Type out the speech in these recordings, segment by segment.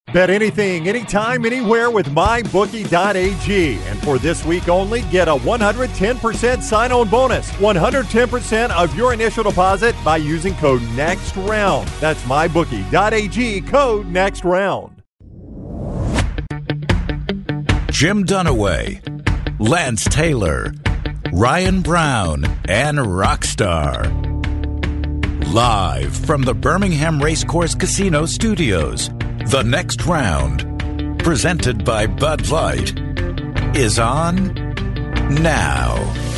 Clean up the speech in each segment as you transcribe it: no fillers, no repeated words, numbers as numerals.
Bet anything, anytime, anywhere with MyBookie.ag. And for this week only, get a 110% sign-on bonus. 110% of your initial deposit by using code NEXTROUND. That's MyBookie.ag, code NEXTROUND. Jim Dunaway, Lance Taylor, Ryan Brown, and Rockstar. Live from the Birmingham Racecourse Casino Studios, the next round, presented by Bud Light, is on now.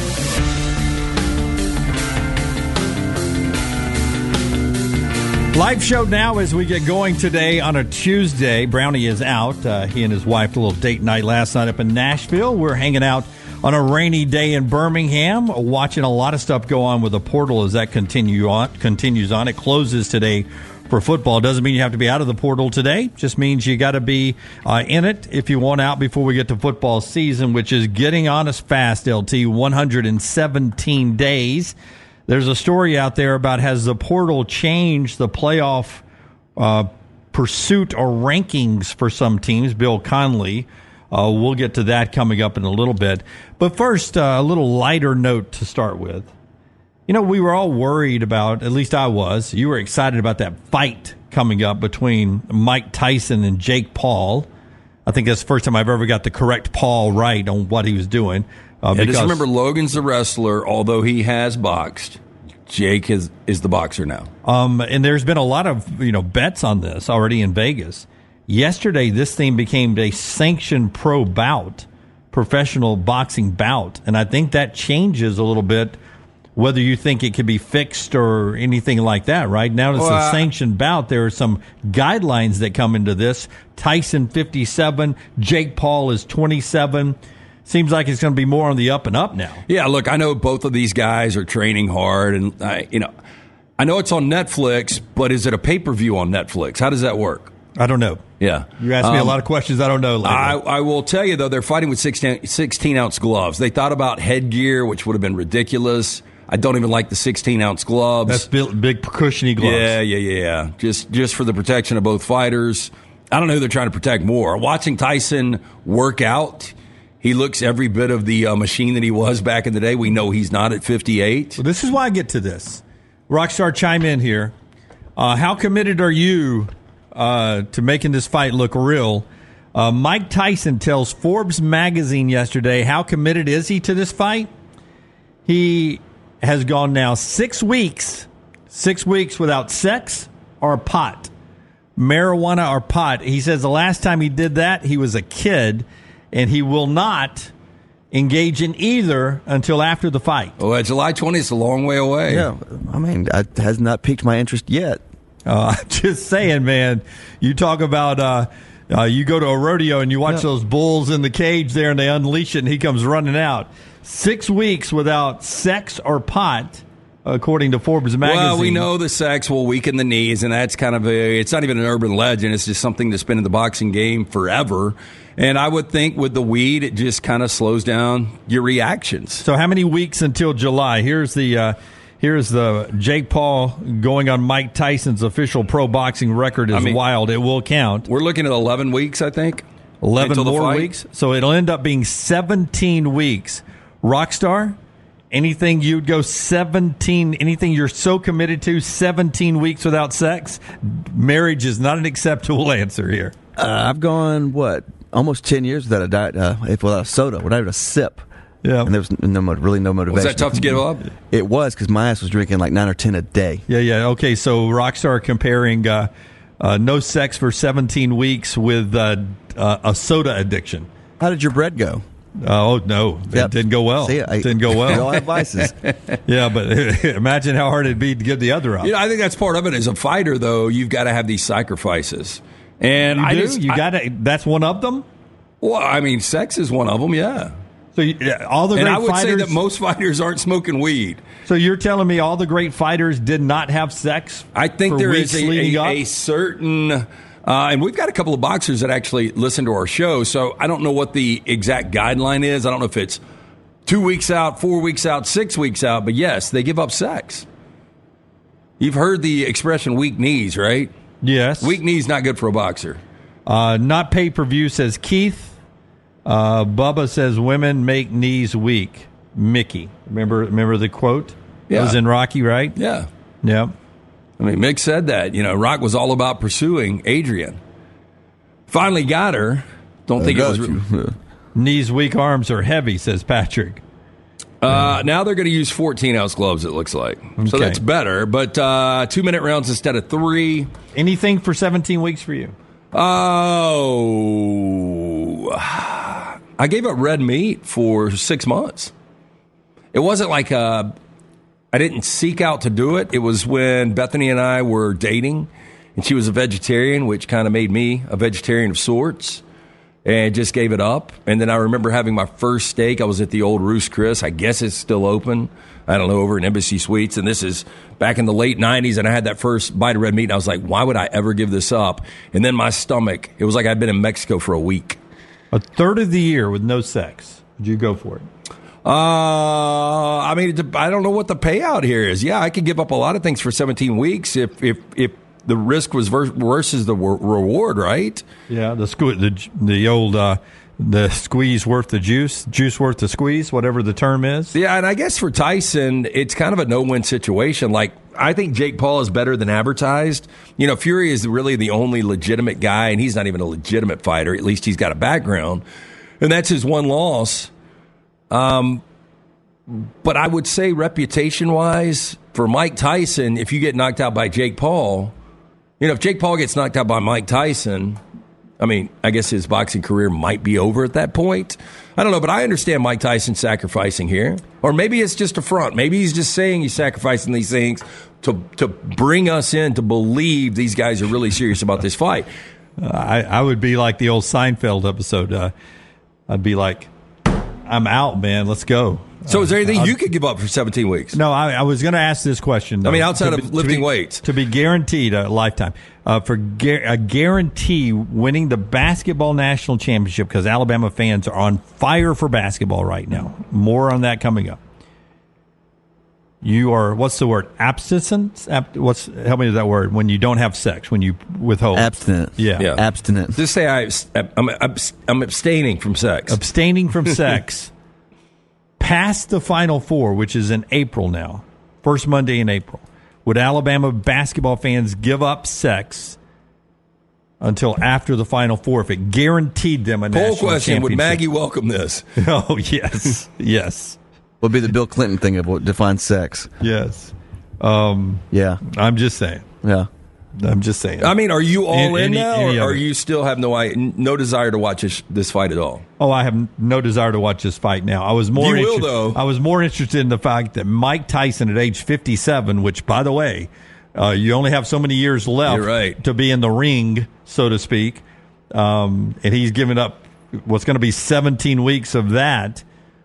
Live show now as we get going today on a Tuesday. Brownie is out. He and his wife, a little date night last night up in Nashville. We're hanging out on a rainy day in Birmingham, watching a lot of stuff go on with the portal as that continues on. It closes today for football. Doesn't mean you have to be out of the portal today. Just means you got to be in it if you want out before we get to football season, which is getting on us fast, LT, 117 days. There's a story out there about has the portal changed the playoff pursuit or rankings for some teams. Bill Conley. We'll get to that coming up in a little bit. But first, a little lighter note to start with. You know, we were all worried about, at least I was, you were excited about that fight coming up between Mike Tyson and Jake Paul. I think that's the first time I've ever got the correct Paul right on what he was doing. Just remember, Logan's the wrestler, although he has boxed. Jake is the boxer now. And there's been a lot of bets on this already in Vegas. Yesterday, this thing became a sanctioned pro bout, professional boxing bout, and I think that changes a little bit whether you think it could be fixed or anything like that. Right now, it's a sanctioned bout. There are some guidelines that come into this. Tyson 57, Jake Paul is 27. Seems like it's going to be more on the up and up now. Yeah, look, I know both of these guys are training hard, and I know it's on Netflix, but is it a pay-per-view on Netflix? How does that work? I don't know. Yeah. You asked me a lot of questions I don't know. I will tell you, though, they're fighting with 16-ounce gloves. They thought about headgear, which would have been ridiculous. I don't even like the 16-ounce gloves. That's big cushiony gloves. Yeah. Just for the protection of both fighters. I don't know who they're trying to protect more. Watching Tyson work out, he looks every bit of the machine that he was back in the day. We know he's not at 58. Well, this is why I get to this. Rockstar, chime in here. How committed are you to making this fight look real? Mike Tyson tells Forbes magazine yesterday how committed is he to this fight. He has gone now 6 weeks without sex or pot, marijuana or pot. He says the last time he did that, he was a kid, and he will not engage in either until after the fight. Well, July 20th is a long way away. Yeah, I mean, it has not piqued my interest yet. I'm just saying, man, you talk about you go to a rodeo and you watch those bulls in the cage there and they unleash it and he comes running out. 6 weeks without sex or pot, according to Forbes magazine. Well, we know the sex will weaken the knees, and that's kind of it's not even an urban legend. It's just something that's been in the boxing game forever. And I would think with the weed, it just kind of slows down your reactions. So how many weeks until July? Here's the Jake Paul going on Mike Tyson's official pro boxing record is wild. It will count. We're looking at 11 weeks, I think. 11 more weeks. So it'll end up being 17 weeks. Rockstar, anything you'd go 17, anything you're so committed to, 17 weeks without sex? Marriage is not an acceptable answer here. I've gone, almost 10 years without a diet, without a soda, without a sip. Yeah. And there was really no motivation. Was that tough to give up? It was, because my ass was drinking like 9 or 10 a day. Yeah. Okay, so Rockstar comparing no sex for 17 weeks with a soda addiction. How did your bread go? Oh, no. It didn't go well. It didn't go well. We all have vices. Yeah, but imagine how hard it'd be to give the other up. I think that's part of it. As a fighter, though, you've got to have these sacrifices. And that's one of them? Well, I mean, sex is one of them, yeah. So all the great fighters... And I would say that most fighters aren't smoking weed. So you're telling me all the great fighters did not have sex? I think there is a certain... and we've got a couple of boxers that actually listen to our show, so I don't know what the exact guideline is. I don't know if it's 2 weeks out, 4 weeks out, 6 weeks out, but yes, they give up sex. You've heard the expression weak knees, right? Yes. Weak knees not good for a boxer. Not pay-per-view, says Keith. Bubba says women make knees weak. Mickey. Remember the quote? Yeah. It was in Rocky, right? Yeah. Yeah. I mean, Mick said that. Rock was all about pursuing Adrian. Finally got her. Don't think it was... Knees weak, arms are heavy, says Patrick. Now they're going to use 14-ounce gloves, it looks like. Okay. So that's better. But 2-minute rounds instead of 3. Anything for 17 weeks for you? Oh, I gave up red meat for 6 months. It wasn't like I didn't seek out to do it. It was when Bethany and I were dating, and she was a vegetarian, which kind of made me a vegetarian of sorts, and just gave it up. And then I remember having my first steak. I was at the old Ruth's Chris. I guess it's still open. I don't know, over in Embassy Suites. And this is back in the late 90s, and I had that first bite of red meat, and I was like, why would I ever give this up? And then my stomach, it was like I'd been in Mexico for a week. A third of the year with no sex. Would you go for it? I mean, I don't know what the payout here is. Yeah, I could give up a lot of things for 17 weeks if the risk was versus the reward, right? Yeah, the old the squeeze worth the juice worth the squeeze, whatever the term is. Yeah, and I guess for Tyson, it's kind of a no-win situation. Like, I think Jake Paul is better than advertised. Fury is really the only legitimate guy, and he's not even a legitimate fighter. At least he's got a background, and that's his one loss. But I would say reputation-wise, for Mike Tyson, if you get knocked out by Jake Paul, if Jake Paul gets knocked out by Mike Tyson, I mean, I guess his boxing career might be over at that point. I don't know, but I understand Mike Tyson sacrificing here. Or maybe it's just a front. Maybe he's just saying he's sacrificing these things to bring us in to believe these guys are really serious about this fight. I would be like the old Seinfeld episode. I'd be like, I'm out, man. Let's go. So is there anything you could give up for 17 weeks? No, I was going to ask this question, though. I mean, outside of lifting weights. To be guaranteed a lifetime. For a guarantee winning the basketball national championship, because Alabama fans are on fire for basketball right now. More on that coming up. You are, what's the word? Abstinence? Help me with that word. When you don't have sex, when you withhold. Abstinence. Yeah. Abstinence. Just say I'm abstaining from sex. Abstaining from sex. Past the Final Four, which is in April now, first Monday in April, would Alabama basketball fans give up sex until after the Final Four if it guaranteed them a national championship? Poll question, would Maggie welcome this? Oh, yes. Yes. Would be the Bill Clinton thing of what defines sex. Yes. Yeah. I'm just saying. Yeah. I'm just saying. I mean, are you all in now, or you still have no desire to watch this fight at all? Oh, I have no desire to watch this fight now. I was more though. I was more interested in the fact that Mike Tyson at age 57, which, by the way, you only have so many years left to be in the ring, so to speak, and he's given up what's going to be 17 weeks of that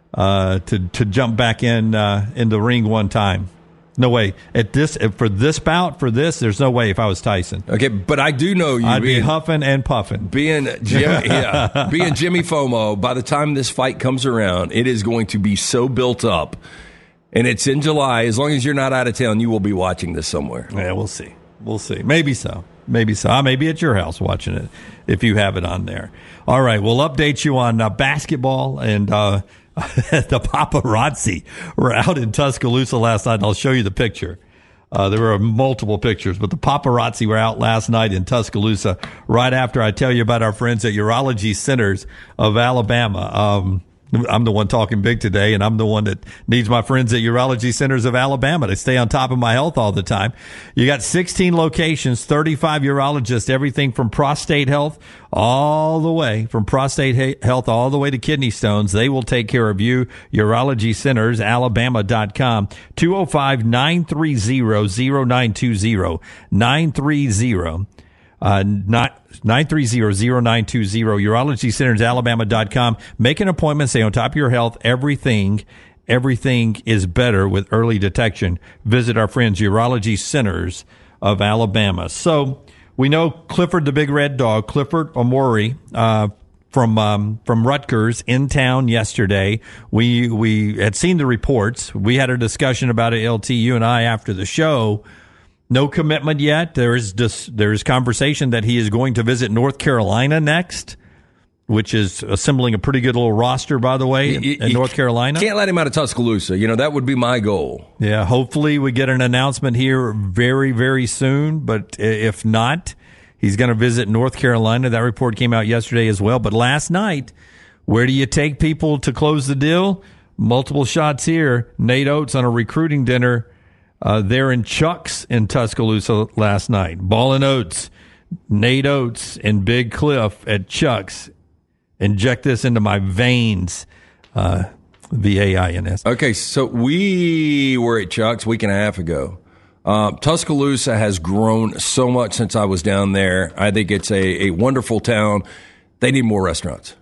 to jump back in the ring one time. No way. For this bout, there's no way if I was Tyson. Okay, but I do know you. I'd be huffing and puffing. Being Jimmy FOMO, by the time this fight comes around, it is going to be so built up. And it's in July. As long as you're not out of town, you will be watching this somewhere. Yeah, we'll see. We'll see. Maybe so. I may be at your house watching it if you have it on there. All right, we'll update you on basketball and the paparazzi were out in Tuscaloosa last night. I'll show you the picture. There were multiple pictures, but the paparazzi were out last night in Tuscaloosa right after I tell you about our friends at Urology Centers of Alabama. I'm the one talking big today, and I'm the one that needs my friends at Urology Centers of Alabama to stay on top of my health all the time. You got 16 locations, 35 urologists, everything from prostate health all the way to kidney stones. They will take care of you. Urology Centers, Alabama.com, 205-930-0920, 930-0920, Urology Centers, Alabama.com. Make an appointment. Stay on top of your health. Everything is better with early detection. Visit our friends, Urology Centers of Alabama. So we know Clifford the Big Red Dog, Clifford Omori, from Rutgers in town yesterday. We had seen the reports. We had a discussion about it, LT, you and I, after the show. No commitment yet. There's conversation that he is going to visit North Carolina next, which is assembling a pretty good little roster, by the way, in North Carolina. Can't let him out of Tuscaloosa. That would be my goal. Yeah, hopefully we get an announcement here very, very soon. But if not, he's going to visit North Carolina. That report came out yesterday as well. But last night, where do you take people to close the deal? Multiple shots here. Nate Oates on a recruiting dinner there in Chuck's in Tuscaloosa last night. Ballin' Oates, Nate Oates, and Big Cliff at Chuck's. Inject this into my veins, V-A-I-N-S. Okay, so we were at Chuck's a week and a half ago. Tuscaloosa has grown so much since I was down there. I think it's a wonderful town. They need more restaurants.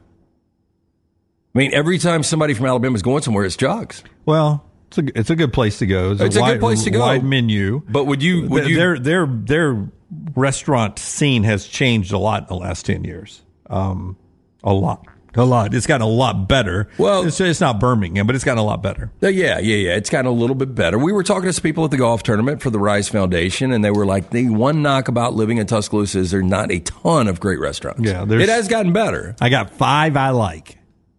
I mean, every time somebody from Alabama is going somewhere, it's Chuck's. Well, it's a good place to go. It's a good place to go. Wide menu. But would you their restaurant scene has changed a lot in the last 10 years. A lot. It's gotten a lot better. Well, it's not Birmingham, but it's gotten a lot better. Yeah. It's gotten a little bit better. We were talking to some people at the golf tournament for the Rise Foundation, and they were like, the one knock about living in Tuscaloosa is there's not a ton of great restaurants. Yeah, it has gotten better. I got 5 I like.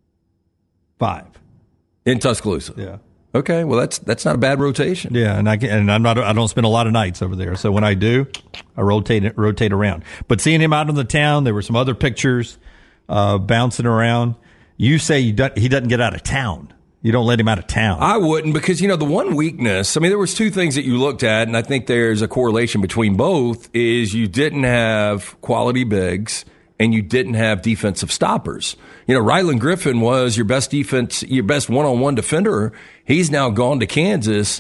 5 in Tuscaloosa. Yeah. Okay, well that's not a bad rotation. Yeah, and I don't spend a lot of nights over there. So when I do, I rotate around. But seeing him out in the town, there were some other pictures bouncing around. You say he doesn't get out of town. You don't let him out of town. I wouldn't, because the one weakness. I mean, there was 2 things that you looked at, and I think there's a correlation between both. Is you didn't have quality bigs, and you didn't have defensive stoppers. Ryland Griffin was your best one-on-one defender. He's now gone to Kansas.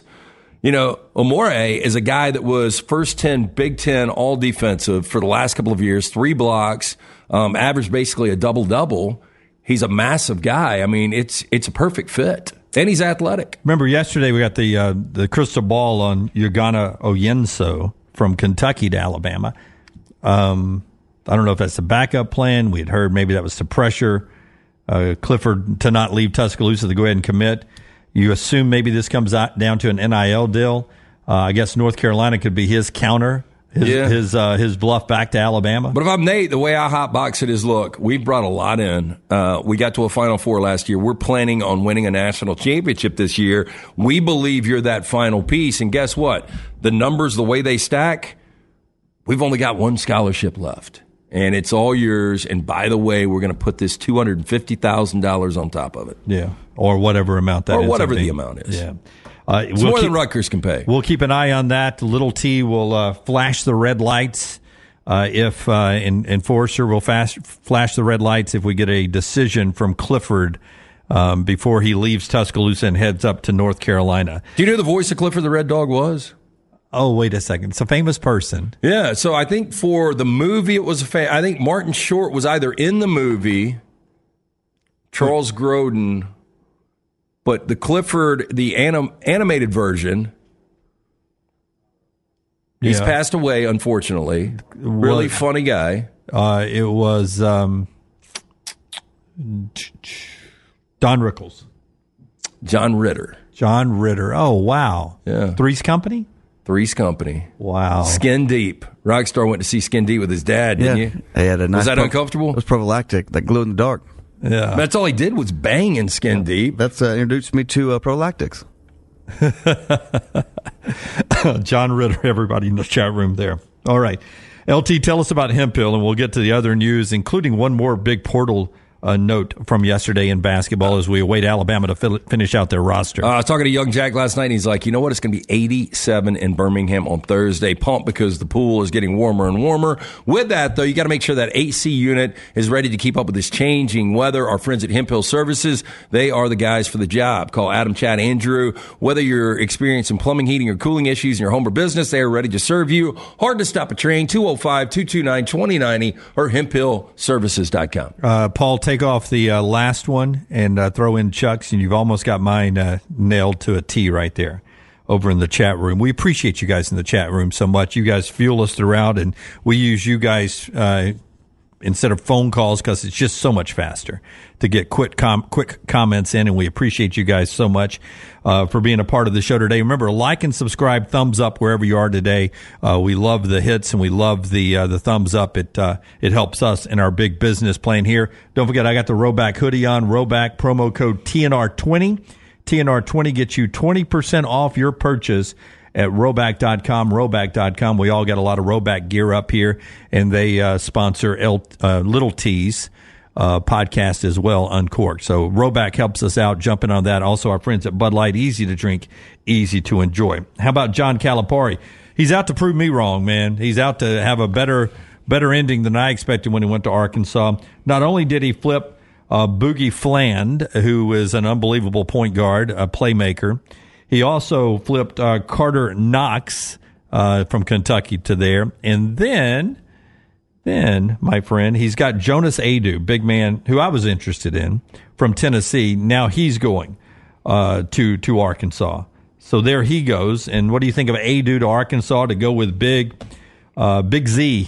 Amore is a guy that was first 10 Big Ten all defensive for the last couple of years, 3 blocks, averaged basically a double-double. He's a massive guy. I mean, it's a perfect fit. And he's athletic. Remember yesterday we got the crystal ball on Ugonna Oyenso from Kentucky to Alabama. I don't know if that's the backup plan. We had heard maybe that was to pressure Clifford to not leave Tuscaloosa to go ahead and commit. You assume maybe this comes down to an NIL deal. I guess North Carolina could be his counter, his bluff back to Alabama. But if I'm Nate, the way I hotbox it is, look, we brought a lot in. We got to a Final Four last year. We're planning on winning a national championship this year. We believe you're that final piece. And guess what? The numbers, the way they stack, we've only got 1 scholarship left. And it's all yours. And by the way, we're going to put this $250,000 on top of it. Yeah, or whatever amount that is. Or whatever the amount is. Yeah. It's more than Rutgers can pay. We'll keep an eye on that. Little T will flash the red lights if Enforcer will flash the red lights if we get a decision from Clifford before he leaves Tuscaloosa and heads up to North Carolina. Do you know who the voice of Clifford the Red Dog was? Oh, wait a second. It's a famous person. Yeah, so I think for the movie it was I think Martin Short was either in the movie, Charles Grodin, but the Clifford, the animated version, he's passed away, unfortunately. Really funny guy. It was Don Rickles. John Ritter. John Ritter. Oh, wow. Yeah. Three's Company? Three's Company. Wow. Skin Deep. Rockstar went to see Skin Deep with his dad, didn't you? He had a nice was that uncomfortable? It was prophylactic, like glue in the dark. Yeah. That's all he did was bang in Skin Deep. That's introduced me to Prolactics. John Ritter, everybody in the chat room there. All right. LT, tell us about Hemp Hill, and we'll get to the other news, including one more big portal note from yesterday in basketball as we await Alabama to finish out their roster. I was talking to Young Jack last night, and he's like, you know what? It's going to be 87 in Birmingham on Thursday. Pumped because the pool is getting warmer and warmer. With that, though, you got to make sure that AC unit is ready to keep up with this changing weather. Our friends at Hemp Hill Services, they are the guys for the job. Call Adam, Chad, Andrew. Whether you're experiencing plumbing, heating, or cooling issues in your home or business, they are ready to serve you. Hard to stop a train, 205-229-2090 or hemphillservices.com. Paul, take off the last one and throw in Chuck's, and you've almost got mine nailed to a T right there over in the chat room. We appreciate you guys in the chat room so much. You guys fuel us throughout, and we use you guys instead of phone calls, because it's just so much faster to get quick comments in. And we appreciate you guys so much for being a part of the show today. Remember, like and subscribe, thumbs up wherever you are today. We love the hits and we love the thumbs up. It helps us in our big business plan here. Don't forget, I got the Roback hoodie on. Roback promo code TNR20. TNR20 gets you 20% off your purchase at Roback.com, Roback.com. We all got a lot of Roback gear up here, and they sponsor Little T's podcast as well, Uncorked. So Roback helps us out, jumping on that. Also, our friends at Bud Light, easy to drink, easy to enjoy. How about John Calipari? He's out to prove me wrong, man. He's out to have a better ending than I expected when he went to Arkansas. Not only did he flip Boogie Fland, who is an unbelievable point guard, a playmaker, he also flipped Carter Knox from Kentucky to there. And then, my friend, he's got Jonas Aidoo, big man, who I was interested in, from Tennessee. Now he's going to Arkansas. So there he goes. And what do you think of Aidoo to Arkansas to go with Big Z?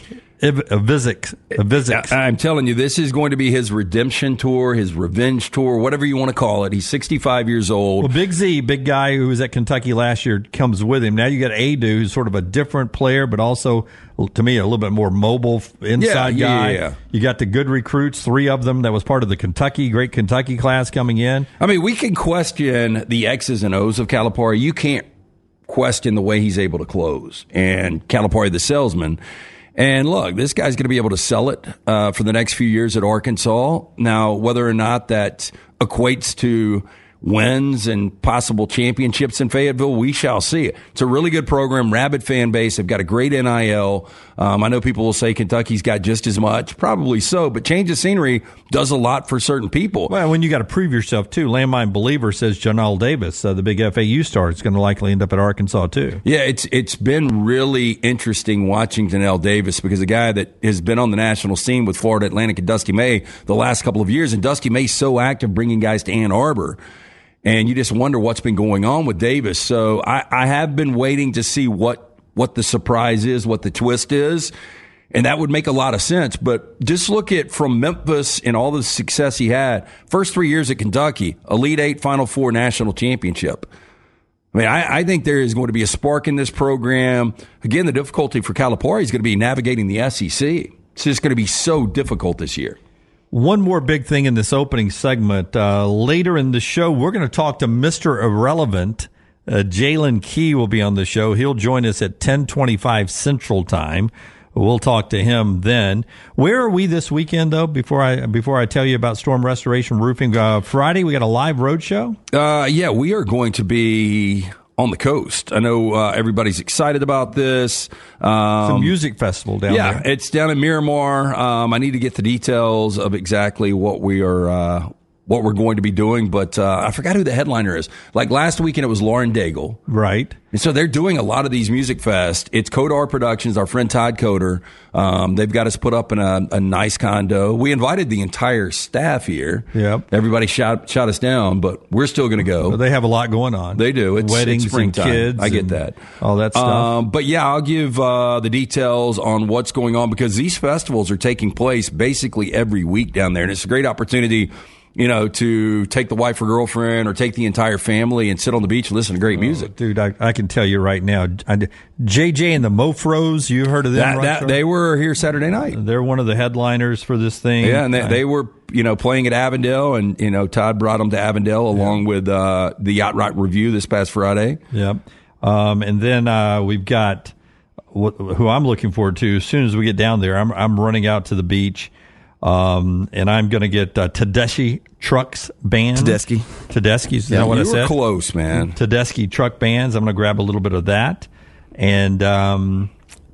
Vizik. I'm telling you, this is going to be his redemption tour, his revenge tour, whatever you want to call it. He's 65 years old. Well, Big Z, big guy who was at Kentucky last year, comes with him. Now you got Aidoo, who's sort of a different player, but also, to me, a little bit more mobile inside guy. Yeah. You got the good recruits, 3 of them that was part of the great Kentucky class coming in. I mean, we can question the X's and O's of Calipari. You can't question the way he's able to close. And Calipari, the salesman. And look, this guy's going to be able to sell it for the next few years at Arkansas. Now, whether or not that equates to wins and possible championships in Fayetteville, we shall see it. It's a really good program, rabid fan base. They've got a great NIL. I know people will say Kentucky's got just as much. Probably so, but change of scenery does a lot for certain people. Well, when you got to prove yourself, too. Landmine Believer says Janelle Davis, the big FAU star, is going to likely end up at Arkansas, too. Yeah, it's been really interesting watching Janelle Davis, because a guy that has been on the national scene with Florida Atlantic and Dusty May the last couple of years, and Dusty May's so active bringing guys to Ann Arbor. And you just wonder what's been going on with Davis. So I have been waiting to see what the surprise is, what the twist is. And that would make a lot of sense. But just look at from Memphis and all the success he had. First 3 years at Kentucky, Elite Eight, Final Four, national championship. I mean, I think there is going to be a spark in this program. Again, the difficulty for Calipari is going to be navigating the SEC. It's just going to be so difficult this year. One more big thing in this opening segment. Later in the show, we're going to talk to Mr. Irrelevant. Jalen Key will be on the show. He'll join us at 10:25 Central Time. We'll talk to him then. Where are we this weekend, though, before I tell you about Storm Restoration Roofing? Friday, we got a live road show? Yeah, we are going to be on the coast. I know everybody's excited about this. It's a music festival down there. Yeah, it's down in Miramar. I need to get the details of exactly what we're going to be doing, but I forgot who the headliner is. Like last weekend, it was Lauren Daigle. Right. And so they're doing a lot of these music fests. It's Codar Productions, our friend Todd Coder. They've got us put up in a nice condo. We invited the entire staff here. Yep. Everybody shot us down, but we're still going to go. Well, they have a lot going on. They do. It's weddings springtime. And kids. I get that. All that stuff. But yeah, I'll give the details on what's going on, because these festivals are taking place basically every week down there. And it's a great opportunity, you know, to take the wife or girlfriend or take the entire family and sit on the beach and listen to great music. Dude, I can tell you right now, JJ and the Mofros, you heard of them? They were here Saturday night. They're one of the headliners for this thing. Yeah, and they were, you know, playing at Avondale, and, you know, Todd brought them to Avondale along with the Yacht Rock Review this past Friday. Yep. And then we've got who I'm looking forward to. As soon as we get down there, I'm running out to the beach. And I'm going to get Tedeschi Trucks Band. Tedeschi's, yeah, what I said? said? You were close, man. Tedeschi Truck Bands. I'm going to grab a little bit of that. And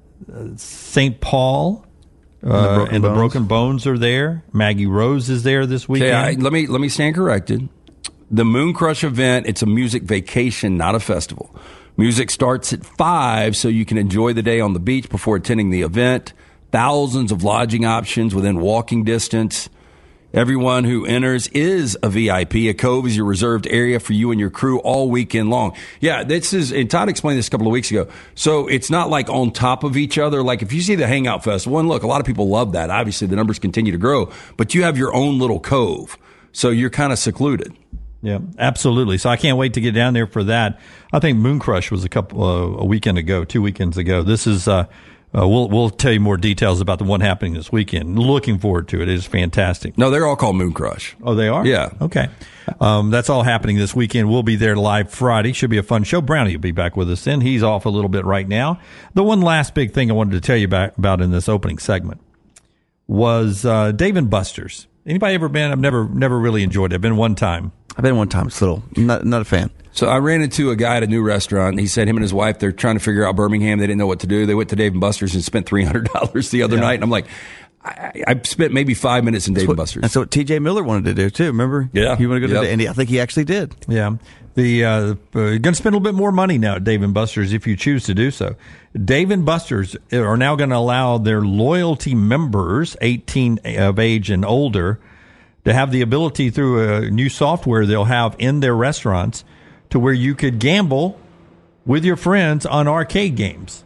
St. Paul and the Broken Bones are there. Maggie Rose is there this weekend. Okay, let me stand corrected. The Moon Crush event, it's a music vacation, not a festival. Music starts at 5, so you can enjoy the day on the beach before attending the event. Thousands of lodging options within walking distance. Everyone who enters is a VIP. A cove is your reserved area for you and your crew all weekend long. Yeah, this is, and Todd explained this a couple of weeks ago. So it's not like on top of each other. Like if you see the Hangout Festival, and look, a lot of people love that. Obviously, the numbers continue to grow, but you have your own little cove. So you're kind of secluded. Yeah, absolutely. So I can't wait to get down there for that. I think Moon Crush was a weekend ago, 2 weekends ago. This is, we'll tell you more details about the one happening this weekend. Looking forward to it. It is fantastic. No, they're all called Moon Crush. Oh, they are? Yeah. Okay. That's all happening this weekend. We'll be there live Friday. Should be a fun show. Brownie will be back with us then. He's off a little bit right now. The one last big thing I wanted to tell you about in this opening segment was Dave & Buster's. Anybody ever been? I've never really enjoyed it. I've been one time. I've been one time. It's little. Not a fan. So I ran into a guy at a new restaurant. He said him and his wife, they're trying to figure out Birmingham. They didn't know what to do. They went to Dave & Buster's and spent $300 the other night. And I'm like, I spent maybe 5 minutes in Dave & Buster's. That's what T.J. Miller wanted to do, too. Remember? Yeah. He wanted to go to and I think he actually did. Yeah. You're going to spend a little bit more money now at Dave & Buster's if you choose to do so. Dave & Buster's are now going to allow their loyalty members, 18 of age and older, to have the ability through a new software they'll have in their restaurants to where you could gamble with your friends on arcade games.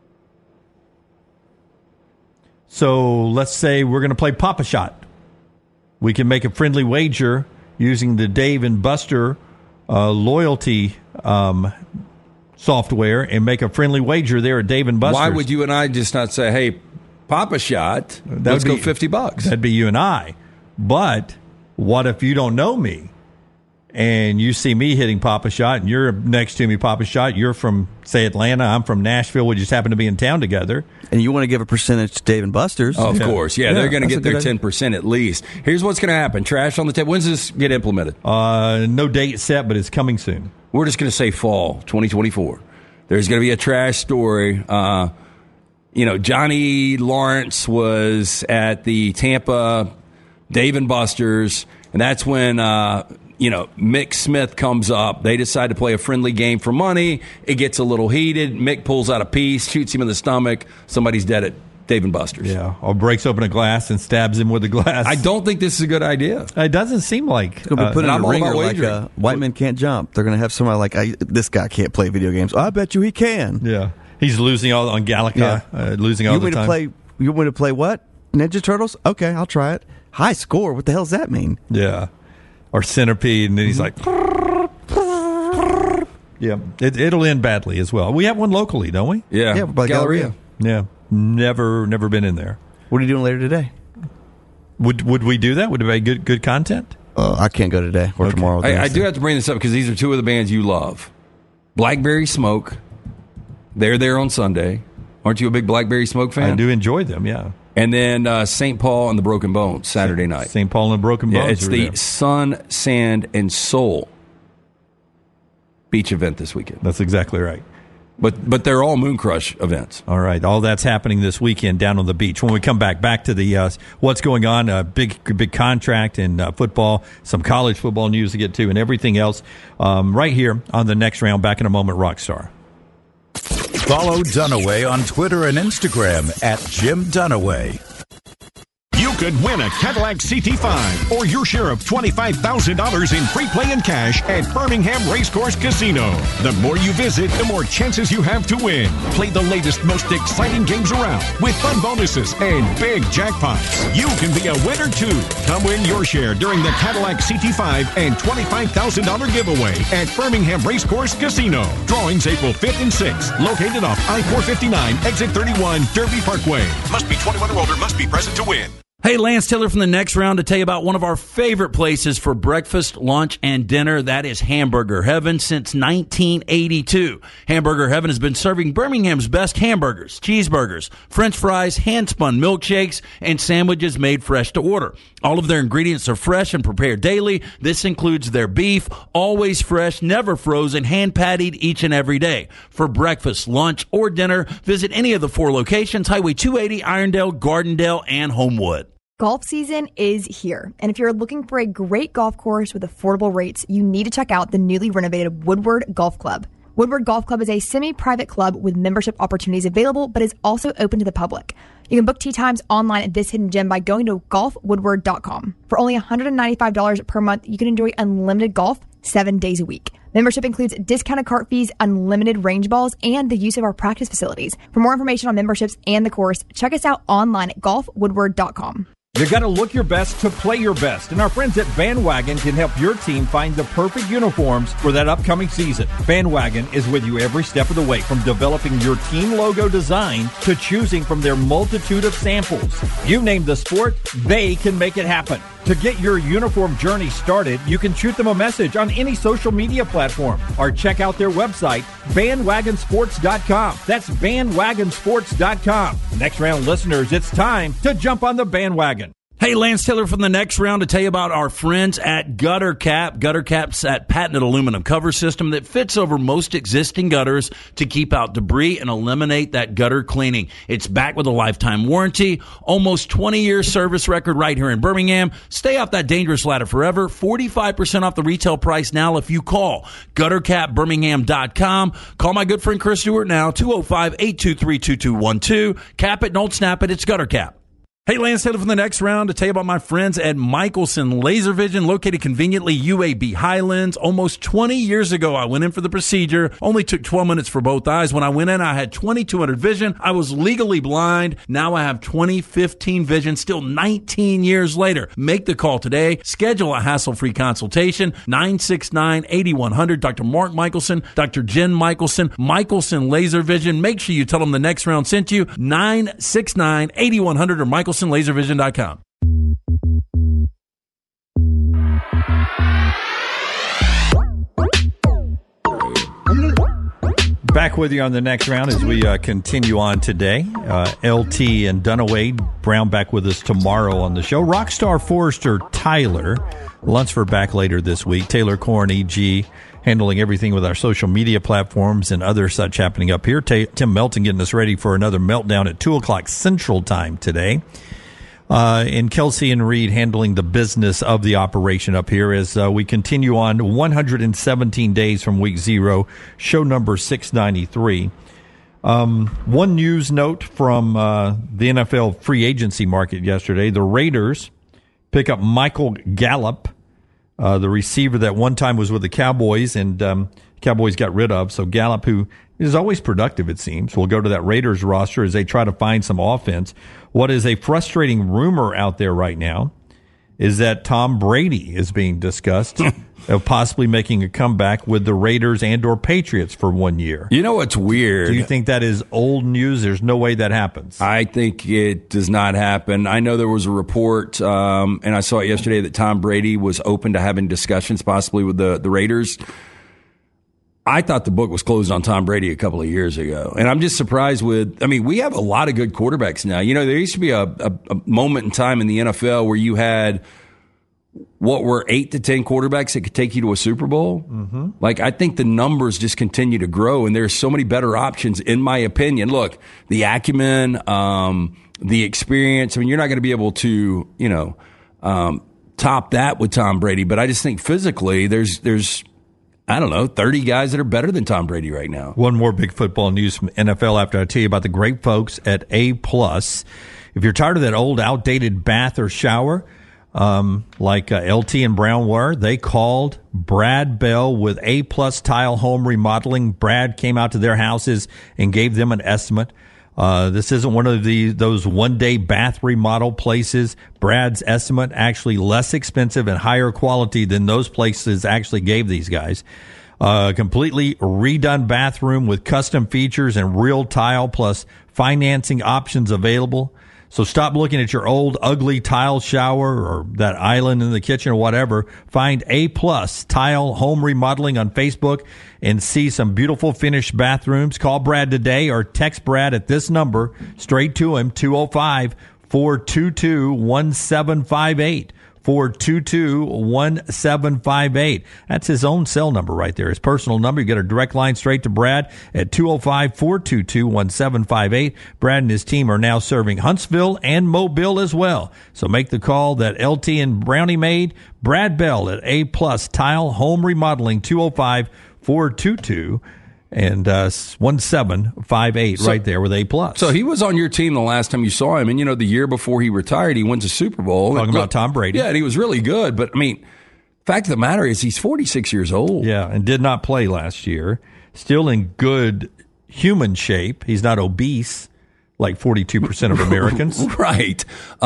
So let's say we're going to play Pop-A-Shot. We can make a friendly wager using the Dave & Buster loyalty software and make a friendly wager there at Dave & Buster's. Why would you and I just not say, hey, Pop-A-Shot, let's go $50? That'd be you and I. But what if you don't know me and you see me hitting Pop-A-Shot and you're next to me Pop-A-Shot, you're from, say, Atlanta, I'm from Nashville, we just happen to be in town together. And you want to give a percentage to Dave & Buster's. Of course. Yeah, they're going to get their 10% at least. Here's what's going to happen. Trash on the table. When's this get implemented? No date set, but it's coming soon. We're just going to say fall 2024. There's going to be a trash story. Johnny Lawrence was at the Tampa Dave & Buster's, and that's when, Mick Smith comes up. They decide to play a friendly game for money. It gets a little heated. Mick pulls out a piece, shoots him in the stomach. Somebody's dead at Dave & Buster's. Yeah, or breaks open a glass and stabs him with a glass. I don't think this is a good idea. It doesn't seem like. It's going to be put in a ringer like White Men Can't Jump. They're going to have somebody like, this guy can't play video games. I bet you he can. Yeah. He's losing all on Galaga, losing all the time. You want to play what? Ninja Turtles? Okay, I'll try it. High score? What the hell does that mean? Yeah. Or Centipede, and then he's like... Yeah, it'll end badly as well. We have one locally, don't we? Yeah, by Galleria. Yeah, never been in there. What are you doing later today? Would we do that? Would it be good content? I can't go today or tomorrow. I do have to bring this up because these are two of the bands you love. Blackberry Smoke. They're there on Sunday. Aren't you a big Blackberry Smoke fan? I do enjoy them, yeah. And then St. Paul and the Broken Bones, Saturday night. St. Paul and the Broken Bones. Yeah, it's the Sun, Sand, and Soul beach event this weekend. That's exactly right. But they're all Moon Crush events. All right. All that's happening this weekend down on the beach. When we come back to the what's going on, big contract in football, some college football news to get to, and everything else right here on the next round. Back in a moment, Rockstar. Follow Dunaway on Twitter and Instagram at Jim Dunaway. You could win a Cadillac CT5 or your share of $25,000 in free play and cash at Birmingham Racecourse Casino. The more you visit, the more chances you have to win. Play the latest, most exciting games around with fun bonuses and big jackpots. You can be a winner too. Come win your share during the Cadillac CT5 and $25,000 giveaway at Birmingham Racecourse Casino. Drawings April 5th and 6th. Located off I-459, exit 31, Derby Parkway. Must be 21 or older. Must be present to win. Hey, Lance Taylor from the Next Round to tell you about one of our favorite places for breakfast, lunch, and dinner. That is Hamburger Heaven since 1982. Hamburger Heaven has been serving Birmingham's best hamburgers, cheeseburgers, French fries, hand-spun milkshakes, and sandwiches made fresh to order. All of their ingredients are fresh and prepared daily. This includes their beef, always fresh, never frozen, hand-pattied each and every day. For breakfast, lunch, or dinner, visit any of the 4 locations, Highway 280, Irondale, Gardendale, and Homewood. Golf season is here, and if you're looking for a great golf course with affordable rates, you need to check out the newly renovated Woodward Golf Club. Woodward Golf Club is a semi-private club with membership opportunities available, but is also open to the public. You can book tee times online at this hidden gem by going to golfwoodward.com. For only $195 per month, you can enjoy unlimited golf 7 days a week. Membership includes discounted cart fees, unlimited range balls, and the use of our practice facilities. For more information on memberships and the course, check us out online at golfwoodward.com. You got to look your best to play your best, and our friends at Bandwagon can help your team find the perfect uniforms for that upcoming season. Bandwagon is with you every step of the way, from developing your team logo design to choosing from their multitude of samples. You name the sport, they can make it happen. To get your uniform journey started, you can shoot them a message on any social media platform or check out their website, bandwagonsports.com. That's bandwagonsports.com. Next round listeners, it's time to jump on the bandwagon. Hey, Lance Taylor from the next round to tell you about our friends at Gutter Cap. Gutter Cap's that patented aluminum cover system that fits over most existing gutters to keep out debris and eliminate that gutter cleaning. It's backed with a lifetime warranty, almost 20-year service record right here in Birmingham. Stay off that dangerous ladder forever. 45% off the retail price now if you call guttercapbirmingham.com. Call my good friend Chris Stewart now, 205-823-2212. Cap it, don't snap it. It's Gutter Cap. Hey, Lance Taylor from the next round to tell you about my friends at Michelson Laser Vision, located conveniently UAB Highlands. Almost 20 years ago, I went in for the procedure. Only took 12 minutes for both eyes. When I went in, I had 2200 vision. I was legally blind. Now I have 20/15 vision, still 19 years later. Make the call today. Schedule a hassle-free consultation, 969-8100. Dr. Mark Michelson, Dr. Jen Michelson, Michelson Laser Vision. Make sure you tell them the next round sent you, 969-8100 or MichelsonLaserVision.com. Back with you on the next round as we continue on today. LT and Dunaway Brown back with us tomorrow on the show. Rockstar Forester Tyler Lunsford back later this week. Taylor Corn, EG, handling everything with our social media platforms and other such happening up here. Tim Melton getting us ready for another meltdown at 2 o'clock Central Time today. And Kelsey and Reed handling the business of the operation up here as we continue on 117 days from week 0, show number 693. One news note from the NFL free agency market yesterday. The Raiders pick up Michael Gallup, the receiver that one time was with the Cowboys and Cowboys got rid of. So Gallup, who is always productive, it seems, will go to that Raiders roster as they try to find some offense. What is a frustrating rumor out there right now is that Tom Brady is being discussed of possibly making a comeback with the Raiders and or Patriots for 1 year. You know what's weird? Do you think that is old news? There's no way that happens. I think it does not happen. I know there was a report, and I saw it yesterday, that Tom Brady was open to having discussions possibly with the Raiders. I thought the book was closed on Tom Brady a couple of years ago. And I'm just surprised we have a lot of good quarterbacks now. You know, there used to be a moment in time in the NFL where you had what were 8 to 10 quarterbacks that could take you to a Super Bowl. Mm-hmm. Like, I think the numbers just continue to grow, and there's so many better options, in my opinion. Look, the acumen, the experience. I mean, you're not going to be able to, top that with Tom Brady. But I just think physically, there's I don't know, 30 guys that are better than Tom Brady right now. One more big football news from NFL after I tell you about the great folks at A+. If you're tired of that old, outdated bath or shower, like LT and Brown were, they called Brad Bell with A+ Tile Home Remodeling. Brad came out to their houses and gave them an estimate. This isn't one of those one-day bath remodel places. Brad's estimate actually less expensive and higher quality than those places actually gave these guys. Completely redone bathroom with custom features and real tile plus financing options available. So stop looking at your old ugly tile shower or that island in the kitchen or whatever. Find A+ Tile Home Remodeling on Facebook and see some beautiful finished bathrooms. Call Brad today or text Brad at this number straight to him, 205-422-1758. 422-1758. That's his own cell number right there, his personal number. You get a direct line straight to Brad at 205-422-1758. Brad and his team are now serving Huntsville and Mobile as well. So make the call that LT and Brownie made. Brad Bell at A+ Tile Home Remodeling, 205-422-1758. And 1758 right there with A+. So he was on your team the last time you saw him. And, the year before he retired, he wins a Super Bowl. Talking about Tom Brady. Yeah, and he was really good. But, fact of the matter is he's 46 years old. Yeah, and did not play last year. Still in good human shape. He's not obese like 42% of Americans. Right.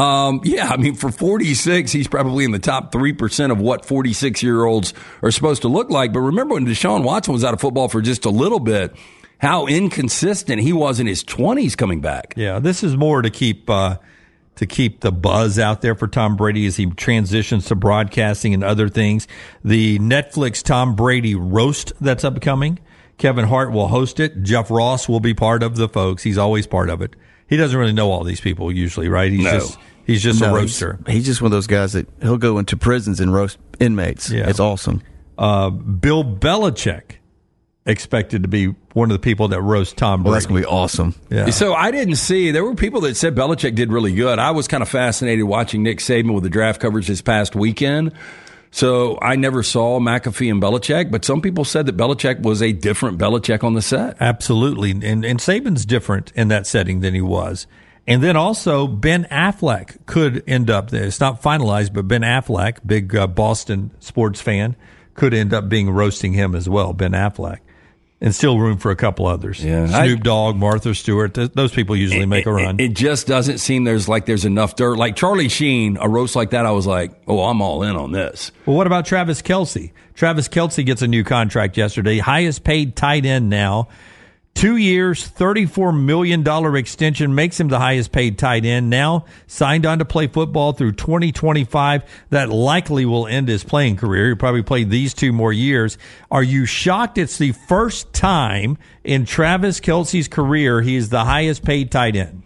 For 46, he's probably in the top 3% of what 46-year-olds are supposed to look like. But remember when Deshaun Watson was out of football for just a little bit, how inconsistent he was in his 20s coming back. Yeah, this is more to keep the buzz out there for Tom Brady as he transitions to broadcasting and other things. The Netflix Tom Brady roast that's upcoming, Kevin Hart will host it. Jeff Ross will be part of the folks. He's always part of it. He doesn't really know all these people usually, right? He's just a roaster. He's just one of those guys that he'll go into prisons and roast inmates. Yeah. It's awesome. Bill Belichick expected to be one of the people that roast Tom Brady. Well, that's going to be awesome. Yeah. So I didn't see, there were people that said Belichick did really good. I was kind of fascinated watching Nick Saban with the draft coverage this past weekend. So I never saw McAfee and Belichick, but some people said that Belichick was a different Belichick on the set. Absolutely. And Saban's different in that setting than he was. And then also Ben Affleck could end up there. It's not finalized, but Ben Affleck, big Boston sports fan, could end up being roasting him as well, Ben Affleck. And still room for a couple others. Yeah. Snoop Dogg, Martha Stewart, those people usually make a run. It just doesn't seem there's enough dirt. Like Charlie Sheen, a roast like that, I was like, oh, I'm all in on this. Well, what about Travis Kelce? Travis Kelce gets a new contract yesterday. Highest paid tight end now. 2 years, $34 million extension makes him the highest paid tight end. Now signed on to play football through 2025. That likely will end his playing career. He'll probably play these 2 more years. Are you shocked it's the first time in Travis Kelce's career he is the highest paid tight end?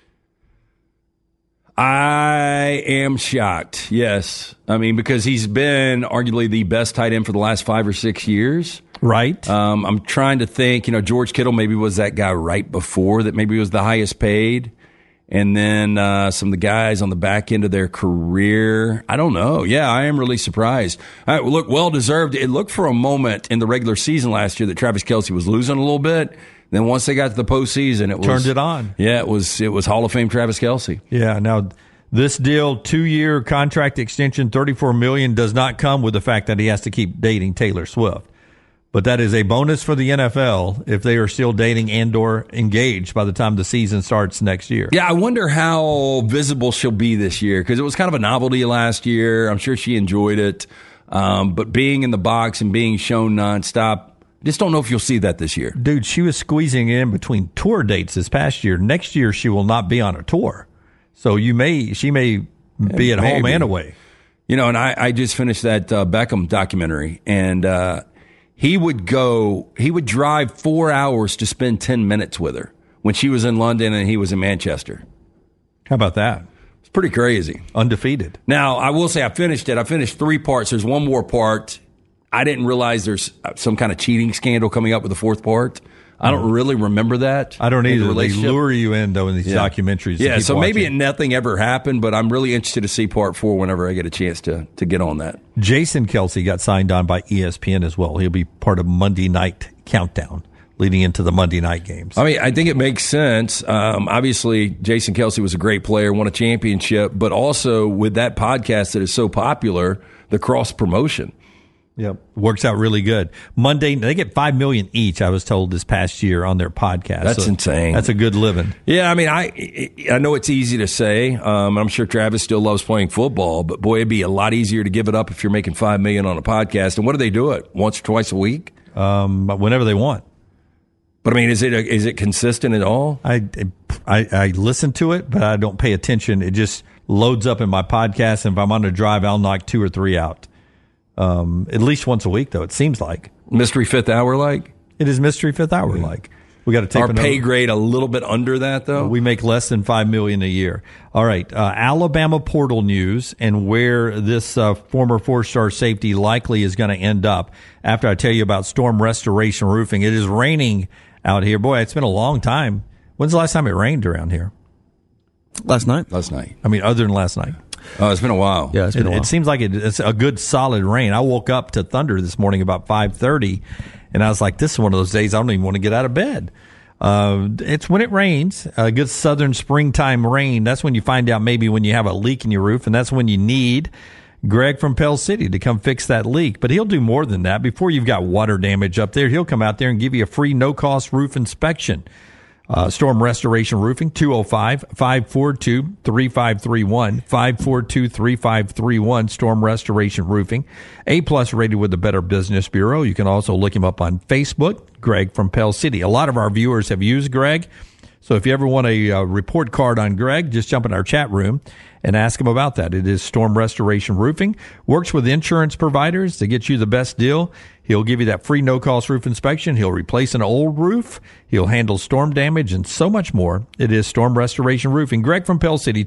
I am shocked, yes. Because he's been arguably the best tight end for the last 5 or 6 years. Right. I'm trying to think, George Kittle maybe was that guy right before that maybe was the highest paid. And then some of the guys on the back end of their career. I don't know. Yeah, I am really surprised. All right, well, look, well-deserved. It looked for a moment in the regular season last year that Travis Kelce was losing a little bit. Then once they got to the postseason, it was turned it on. Yeah, it was Hall of Fame Travis Kelce. Yeah, now this deal, 2-year contract extension, $34 million, does not come with the fact that he has to keep dating Taylor Swift. But that is a bonus for the NFL if they are still dating and/or engaged by the time the season starts next year. Yeah, I wonder how visible she'll be this year because it was kind of a novelty last year. I'm sure she enjoyed it. But being in the box and being shown nonstop, just don't know if you'll see that this year. Dude, she was squeezing it in between tour dates this past year. Next year, she will not be on a tour. So she may be at home and away. And I just finished that Beckham documentary, and he would drive 4 hours to spend 10 minutes with her when she was in London and he was in Manchester. How about that? It's pretty crazy. Undefeated. Now, I will say I finished it. I finished 3 parts. There's one more part. I didn't realize there's some kind of cheating scandal coming up with the 4th part. I don't really remember that. I don't either. They lure you in, though, in these documentaries. Yeah, so maybe nothing ever happened, but I'm really interested to see part 4 whenever I get a chance to get on that. Jason Kelce got signed on by ESPN as well. He'll be part of Monday Night Countdown leading into the Monday night games. I think it makes sense. Obviously, Jason Kelce was a great player, won a championship, but also with that podcast that is so popular, the cross-promotion. Yep. Works out really good. Monday, they get $5 million each, I was told, this past year on their podcast. That's insane. That's a good living. Yeah, I know it's easy to say. I'm sure Travis still loves playing football, but boy, it'd be a lot easier to give it up if you're making $5 million on a podcast. And what do they do it? Once or twice a week? Whenever they want. But is it consistent at all? I listen to it, but I don't pay attention. It just loads up in my podcast, and if I'm on a drive, I'll knock 2 or 3 out. At least once a week, though, it seems like. Mystery Fifth Hour like? It is Mystery Fifth Hour like. We got to take our pay grade a little bit under that, though. We make less than $5 million a year. All right, Alabama portal news and where this former 4-star safety likely is going to end up. After I tell you about Storm Restoration Roofing, it is raining out here. Boy, it's been a long time. When's the last time it rained around here? Last night. Other than last night. Oh, it's been a while. Yeah, it's been a while. It seems like it's a good solid rain. I woke up to thunder this morning about 5:30, And I was like, this is one of those days I don't even want to get out of bed. It's when it rains, a good southern springtime rain. That's when you find out maybe when you have a leak in your roof, and that's when you need Greg from Pell City to come fix that leak. But he'll do more than that. Before you've got water damage up there, he'll come out there and give you a free no-cost roof inspection. Storm Restoration Roofing, 205-542-3531, 542-3531, Storm Restoration Roofing, A-plus rated with the Better Business Bureau. You can also look him up on Facebook, Greg from Pell City. A lot of our viewers have used Greg, so if you ever want a report card on Greg, just jump in our chat room and ask him about that. It is Storm Restoration Roofing, works with insurance providers to get you the best deal. He'll give you that free no-cost roof inspection. He'll replace an old roof. He'll handle storm damage and so much more. It is Storm Restoration Roofing. Greg from Pell City,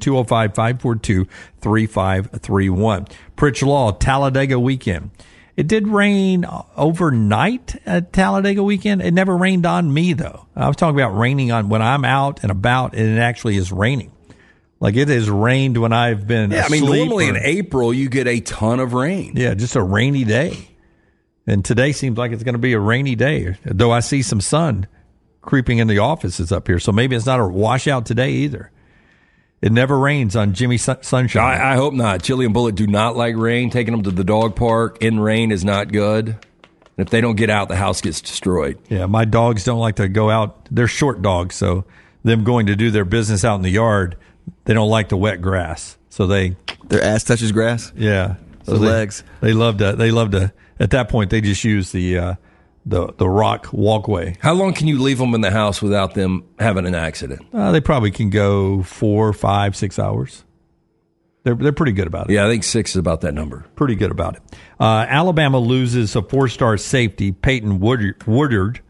205-542-3531. Pritch Law, Talladega weekend. It did rain overnight at Talladega weekend. It never rained on me, though. I was talking about raining on when I'm out and about, and it actually is raining. Like it has rained when I've been asleep. Normally in April, you get a ton of rain. Yeah, just a rainy day. And today seems like it's going to be a rainy day, though I see some sun creeping in the offices up here. So maybe it's not a washout today either. It never rains on Jimmy Sunshine. I hope not. Chili and Bullet do not like rain. Taking them to the dog park in rain is not good. And if they don't get out, the house gets destroyed. Yeah, my dogs don't like to go out. They're short dogs, so them going to do their business out in the yard, they don't like the wet grass. So their ass touches grass? Yeah. Those legs. They love to. At that point, they just use the rock walkway. How long can you leave them in the house without them having an accident? They probably can go 4, 5, 6 hours. They're pretty good about it. Yeah, I think 6 is about that number. Pretty good about it. Alabama loses a 4-star safety, Peyton Woodyard.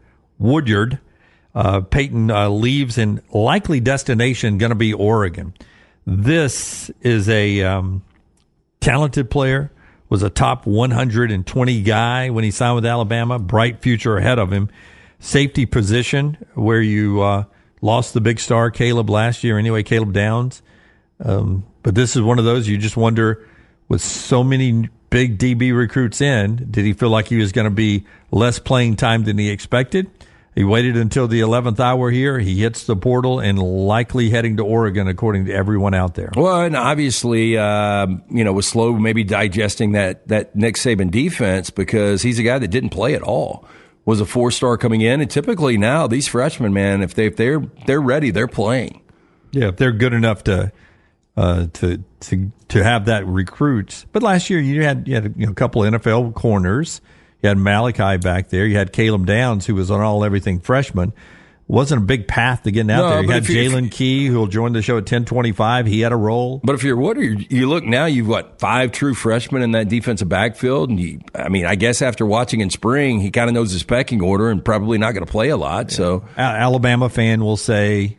Peyton leaves and likely destination going to be Oregon. This is a talented player. Was a top 120 guy when he signed with Alabama. Bright future ahead of him. Safety position where you lost the big star Caleb last year. Anyway, Caleb Downs. But this is one of those you just wonder, with so many big DB recruits in, did he feel like he was going to be less playing time than he expected? He waited until the 11th hour here. He hits the portal and likely heading to Oregon, according to everyone out there. Well, and obviously, was slow maybe digesting that Nick Saban defense, because he's a guy that didn't play at all. Was a 4-star coming in, and typically now these freshmen, man, if they're ready, they're playing. Yeah, if they're good enough to have that recruits. But last year you had a couple of NFL corners. You had Malachi back there. You had Caleb Downs, who was an all-everything freshman. Wasn't a big path to getting out there. You had Jalen Key, who will join the show at 10:25. He had a role. But if you're Woodard, you look now, you've got 5 true freshmen in that defensive backfield. And I guess after watching in spring, he kind of knows his pecking order and probably not going to play a lot. Yeah. So Alabama fan will say,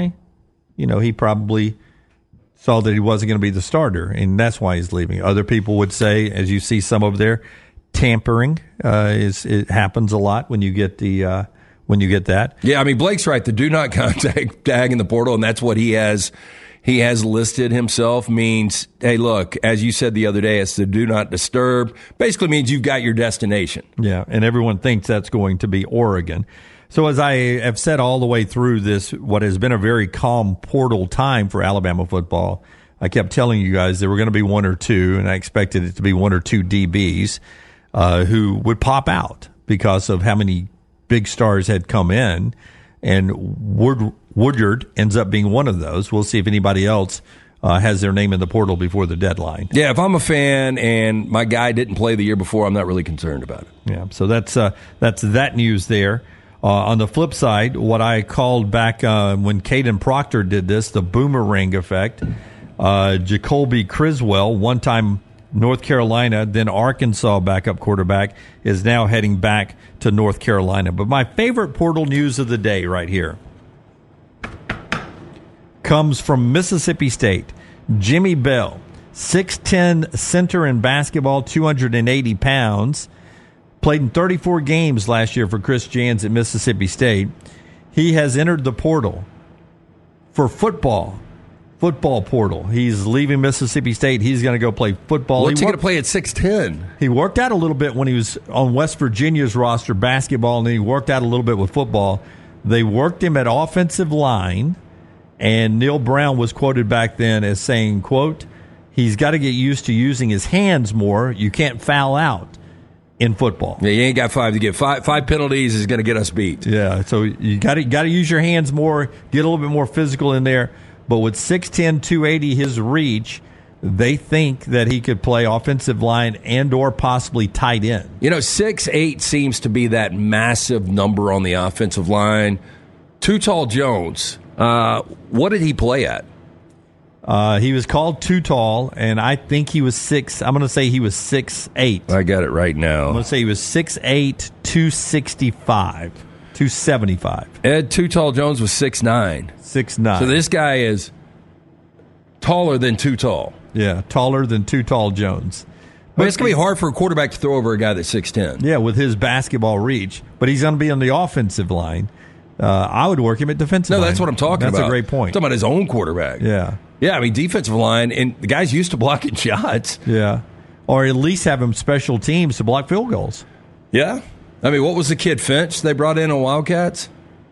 he probably saw that he wasn't going to be the starter, and that's why he's leaving. Other people would say, as you see some over there, tampering it happens a lot when you get that. Yeah, Blake's right. The do not contact tag in the portal, and that's what he has listed himself, means, hey, look, as you said the other day, it's the do not disturb. Basically means you've got your destination. Yeah, and everyone thinks that's going to be Oregon. So as I have said all the way through this, what has been a very calm portal time for Alabama football, I kept telling you guys there were going to be 1 or 2, and I expected it to be 1 or 2 DBs who would pop out because of how many big stars had come in, and Woodyard ends up being one of those. We'll see if anybody else has their name in the portal before the deadline. Yeah, if I'm a fan and my guy didn't play the year before, I'm not really concerned about it. Yeah, so that's that news there. On the flip side, what I called back when Caden Proctor did this, the boomerang effect, Jacoby Criswell, one-time North Carolina, then Arkansas backup quarterback, is now heading back to North Carolina. But my favorite portal news of the day right here comes from Mississippi State. Jimmy Bell, 6'10" center in basketball, 280 pounds, played in 34 games last year for Chris Jans at Mississippi State. He has entered the portal for football. football portal. He's leaving Mississippi State. He's going to go play football. What's he going to play at 6'10"? He worked out a little bit when he was on West Virginia's roster, basketball, and then he worked out a little bit with football. They worked him at offensive line, and Neil Brown was quoted back then as saying, quote, he's got to get used to using his hands more. You can't foul out in football. Yeah, you ain't got five to get. Five penalties is going to get us beat. Yeah, so you got to use your hands more, get a little bit more physical in there. But with 6'10", 280, his reach, they think that he could play offensive line and or possibly tight end. 6'8" seems to be that massive number on the offensive line. Too Tall Jones, what did he play at? He was called Too Tall, and I think he was 6. I'm going to say he was 6'8". I got it right now. I'm going to say he was 6'8", 265. 275. Ed Too Tall Jones was 6'9". 6'9". So this guy is taller than Too Tall. Yeah, taller than Too Tall Jones. But it's going to be hard for a quarterback to throw over a guy that's 6'10". Yeah, with his basketball reach. But he's going to be on the offensive line. I would work him at defensive line. No, that's what I'm talking about. That's a great point. I'm talking about his own quarterback. Yeah. Yeah, I mean, defensive line, and the guy's used to blocking shots. Yeah. Or at least have him special teams to block field goals. Yeah. I mean, what was the kid, Finch, they brought in on Wildcats?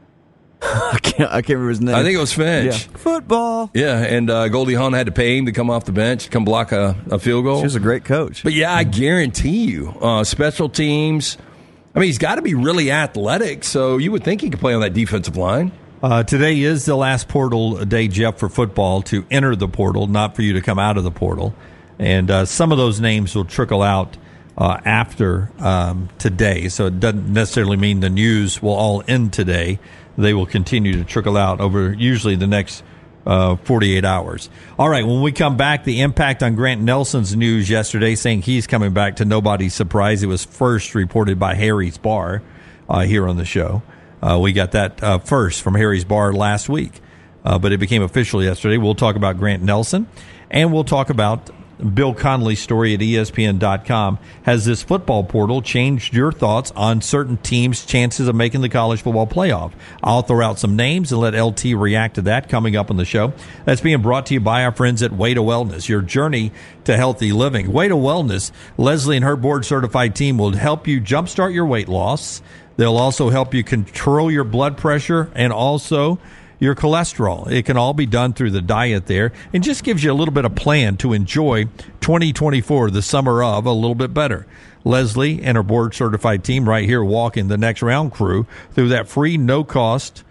I can't remember his name. I think it was Finch. Yeah. Football. Yeah, and Goldie Hawn had to pay him to come off the bench, come block a field goal. She was a great coach. But, yeah, I guarantee you, special teams, I mean, he's got to be really athletic, so you would think he could play on that defensive line. Today is the last portal day, Jeff, for football to enter the portal, not for you to come out of the portal. And some of those names will trickle out after today. So it doesn't necessarily mean the news will all end today. They will continue to trickle out over usually the next 48 hours. All right, when we come back, the impact on Grant Nelson's news yesterday, saying he's coming back to nobody's surprise. It was first reported by Harry's Bar here on the show. We got that first from Harry's Bar last week, but it became official yesterday. We'll talk about Grant Nelson, and we'll talk about Bill Connolly's story at ESPN.com. Has this football portal changed your thoughts on certain teams' chances of making the college football playoff? I'll throw out some names and let LT react to that coming up on the show. That's being brought to you by our friends at Way to Wellness, your journey to healthy living. Way to Wellness, Leslie and her board-certified team will help you jumpstart your weight loss. They'll also help you control your blood pressure and also your cholesterol. It can all be done through the diet there, and just gives you a little bit of plan to enjoy 2024, the summer of, a little bit better. Leslie and her board-certified team right here walking the Next Round crew through that free no-cost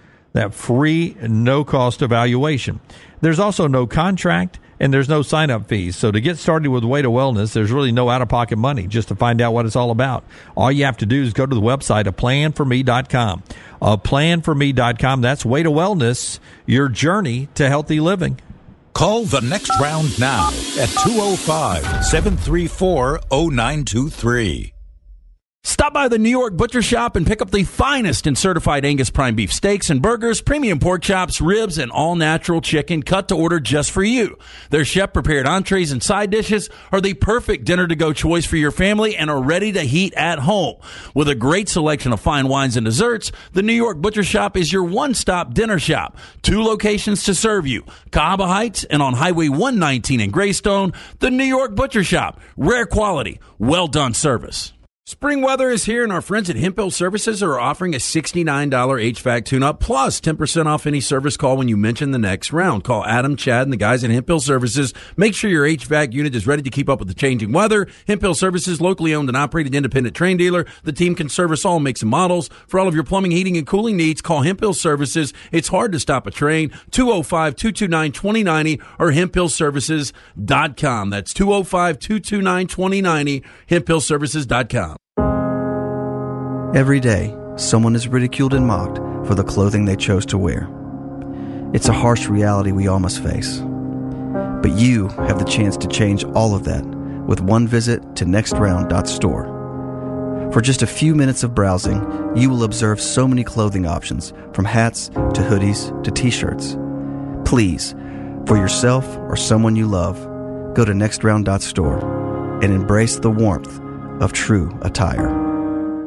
evaluation. There's also no contract, and there's no sign-up fees. So to get started with Way to Wellness, there's really no out-of-pocket money just to find out what it's all about. All you have to do is go to the website, aplanforme.com. Aplanforme.com. That's Way to Wellness, your journey to healthy living. Call the Next Round now at 205-734-0923. Stop by the New York Butcher Shop and pick up the finest in certified Angus prime beef steaks and burgers, premium pork chops, ribs, and all-natural chicken cut to order just for you. Their chef-prepared entrees and side dishes are the perfect dinner-to-go choice for your family and are ready to heat at home. With a great selection of fine wines and desserts, the New York Butcher Shop is your one-stop dinner shop. 2 locations to serve you, Cahaba Heights and on Highway 119 in Greystone. The New York Butcher Shop. Rare quality, well-done service. Spring weather is here, and our friends at Hemp Hill Services are offering a $69 HVAC tune-up plus 10% off any service call when you mention the Next Round. Call Adam, Chad, and the guys at Hemp Hill Services. Make sure your HVAC unit is ready to keep up with the changing weather. Hemp Hill Services, locally owned and operated independent train dealer. The team can service all makes and models. For all of your plumbing, heating, and cooling needs, call Hemp Hill Services. It's hard to stop a train. 205-229-2090 or hemphillservices.com. That's 205-229-2090, hemphillservices.com. Every day, someone is ridiculed and mocked for the clothing they chose to wear. It's a harsh reality we all must face. But you have the chance to change all of that with one visit to nextround.store. For just a few minutes of browsing, you will observe so many clothing options, from hats to hoodies to t-shirts. Please, for yourself or someone you love, go to nextround.store and embrace the warmth of true attire.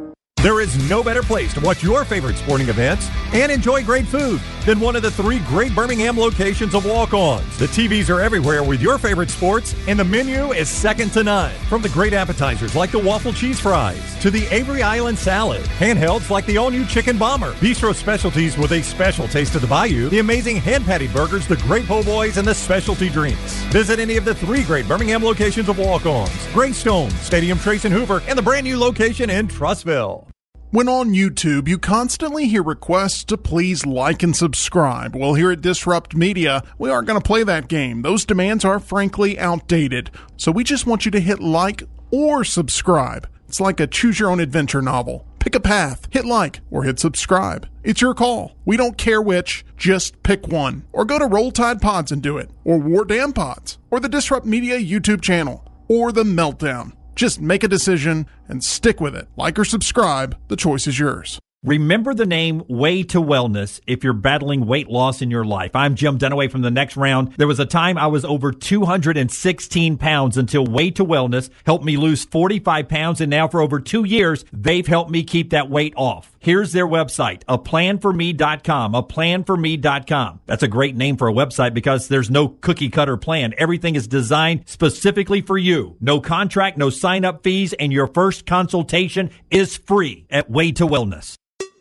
There is no better place to watch your favorite sporting events and enjoy great food than one of the 3 great Birmingham locations of Walk-Ons. The TVs are everywhere with your favorite sports, and the menu is second to none. From the great appetizers like the waffle cheese fries to the Avery Island salad, handhelds like the all-new chicken bomber, bistro specialties with a special taste of the bayou, the amazing hand-patty burgers, the great po' boys, and the specialty drinks. Visit any of the 3 great Birmingham locations of Walk-Ons: Greystone, Stadium Trace and Hoover, and the brand new location in Trussville. When on YouTube, you constantly hear requests to please like and subscribe. Well, here at Disrupt Media, we aren't going to play that game. Those demands are frankly outdated. So we just want you to hit like or subscribe. It's like a choose-your-own-adventure novel. Pick a path, hit like, or hit subscribe. It's your call. We don't care which, just pick one. Or go to Roll Tide Pods and do it. Or War Damn Pods. Or the Disrupt Media YouTube channel. Or The Meltdown. Just make a decision and stick with it. Like or subscribe. The choice is yours. Remember the name Way to Wellness if you're battling weight loss in your life. I'm Jim Dunaway from The Next Round. There was a time I was over 216 pounds until Way to Wellness helped me lose 45 pounds, and now for over 2 years, they've helped me keep that weight off. Here's their website, aplanforme.com, aplanforme.com. That's a great name for a website because there's no cookie-cutter plan. Everything is designed specifically for you. No contract, no sign-up fees, and your first consultation is free at Way to Wellness.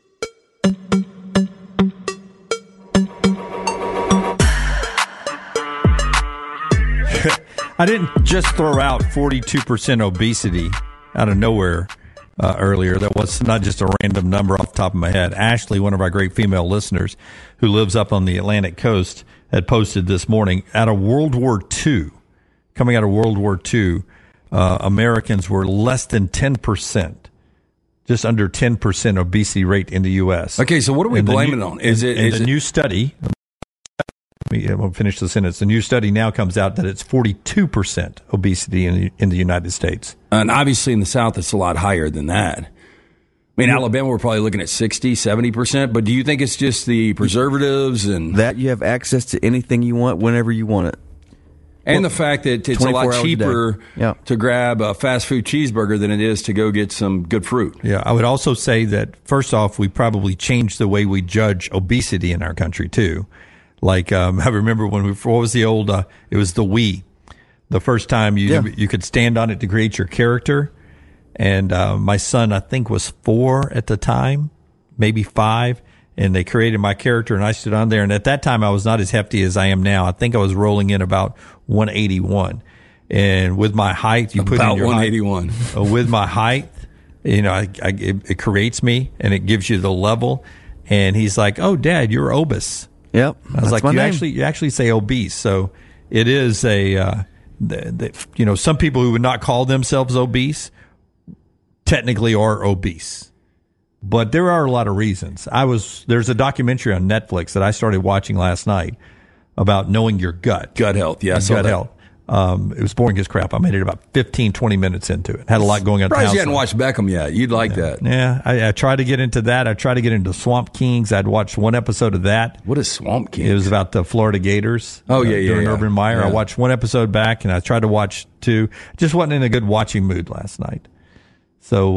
I didn't just throw out 42% obesity out of nowhere earlier. That was not just a random number off the top of my head. Ashley, one of our great female listeners who lives up on the Atlantic coast, had posted this morning, out of World War II, coming out of World War II, Americans were less than 10%. Just under 10% obesity rate in the U.S. Okay, so what are we blaming it on? Is it the new study? We'll finish the sentence. The new study now comes out that it's 42% obesity in the United States. And obviously in the South, it's a lot higher than that. I mean, Alabama, we're probably looking at 60, 70%. But do you think it's just the preservatives and that you have access to anything you want whenever you want it? And the fact that it's a lot cheaper to grab a fast food cheeseburger than it is to go get some good fruit. Yeah, I would also say that, first off, we probably changed the way we judge obesity in our country, too. Like, I remember when what was the old, it was the Wii. The first time you could stand on it to create your character. And my son, I think, was 4 at the time, maybe 5. And they created my character, and I stood on there. And at that time, I was not as hefty as I am now. I think I was rolling in about 181. And with my height, you put in your 181. With my height, it creates me, and it gives you the level. And he's like, "Oh, Dad, you're obese." Yep. I was like, you actually say obese. So it is some people who would not call themselves obese technically are obese. But there are a lot of reasons. There's a documentary on Netflix that I started watching last night about knowing your gut. Gut health, yeah. Gut health. It was boring as crap. I made it about 15, 20 minutes into it. Had a lot going on. Surprised you hadn't watched Beckham yet. You'd like that. Yeah, I tried to get into that. I tried to get into Swamp Kings. I'd watched one episode of that. What is Swamp Kings? It was about the Florida Gators. During Urban Meyer. Yeah. I watched one episode back, and I tried to watch 2. Just wasn't in a good watching mood last night. So,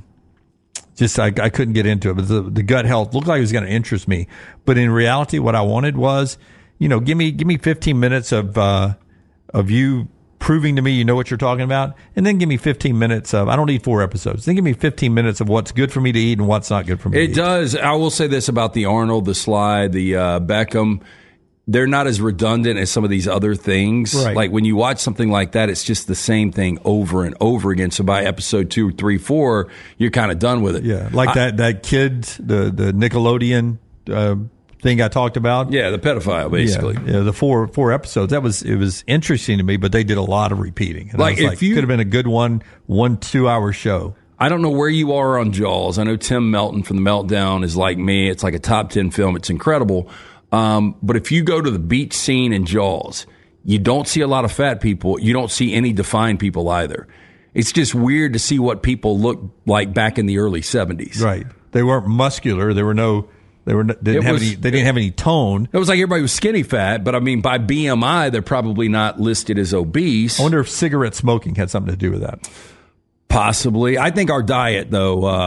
I couldn't get into it. But the gut health looked like it was going to interest me. But in reality, what I wanted was, give me 15 minutes of you proving to me you know what you're talking about, and then give me 15 minutes of, I don't need 4 episodes, then give me 15 minutes of what's good for me to eat and what's not good for me to eat. It does. I will say this about the Arnold, the Sly, the Beckham. They're not as redundant as some of these other things. Right. Like when you watch something like that, it's just the same thing over and over again. So by episode 2, 3, 4, you're kind of done with it. Yeah, like that kid, the Nickelodeon thing I talked about. Yeah, the pedophile, basically. Yeah, the four episodes. It was interesting to me, but they did a lot of repeating. And like, could have been a good 2-hour show. I don't know where you are on Jaws. I know Tim Melton from The Meltdown is like me. It's like a top 10 film. It's incredible. But if you go to the beach scene in Jaws, you don't see a lot of fat people. You don't see any defined people either. It's just weird to see what people look like back in the early 70s. Right. They weren't muscular. They didn't have any tone. It was like everybody was skinny fat, but I mean, by BMI, they're probably not listed as obese. I wonder if cigarette smoking had something to do with that. Possibly. I think our diet, though,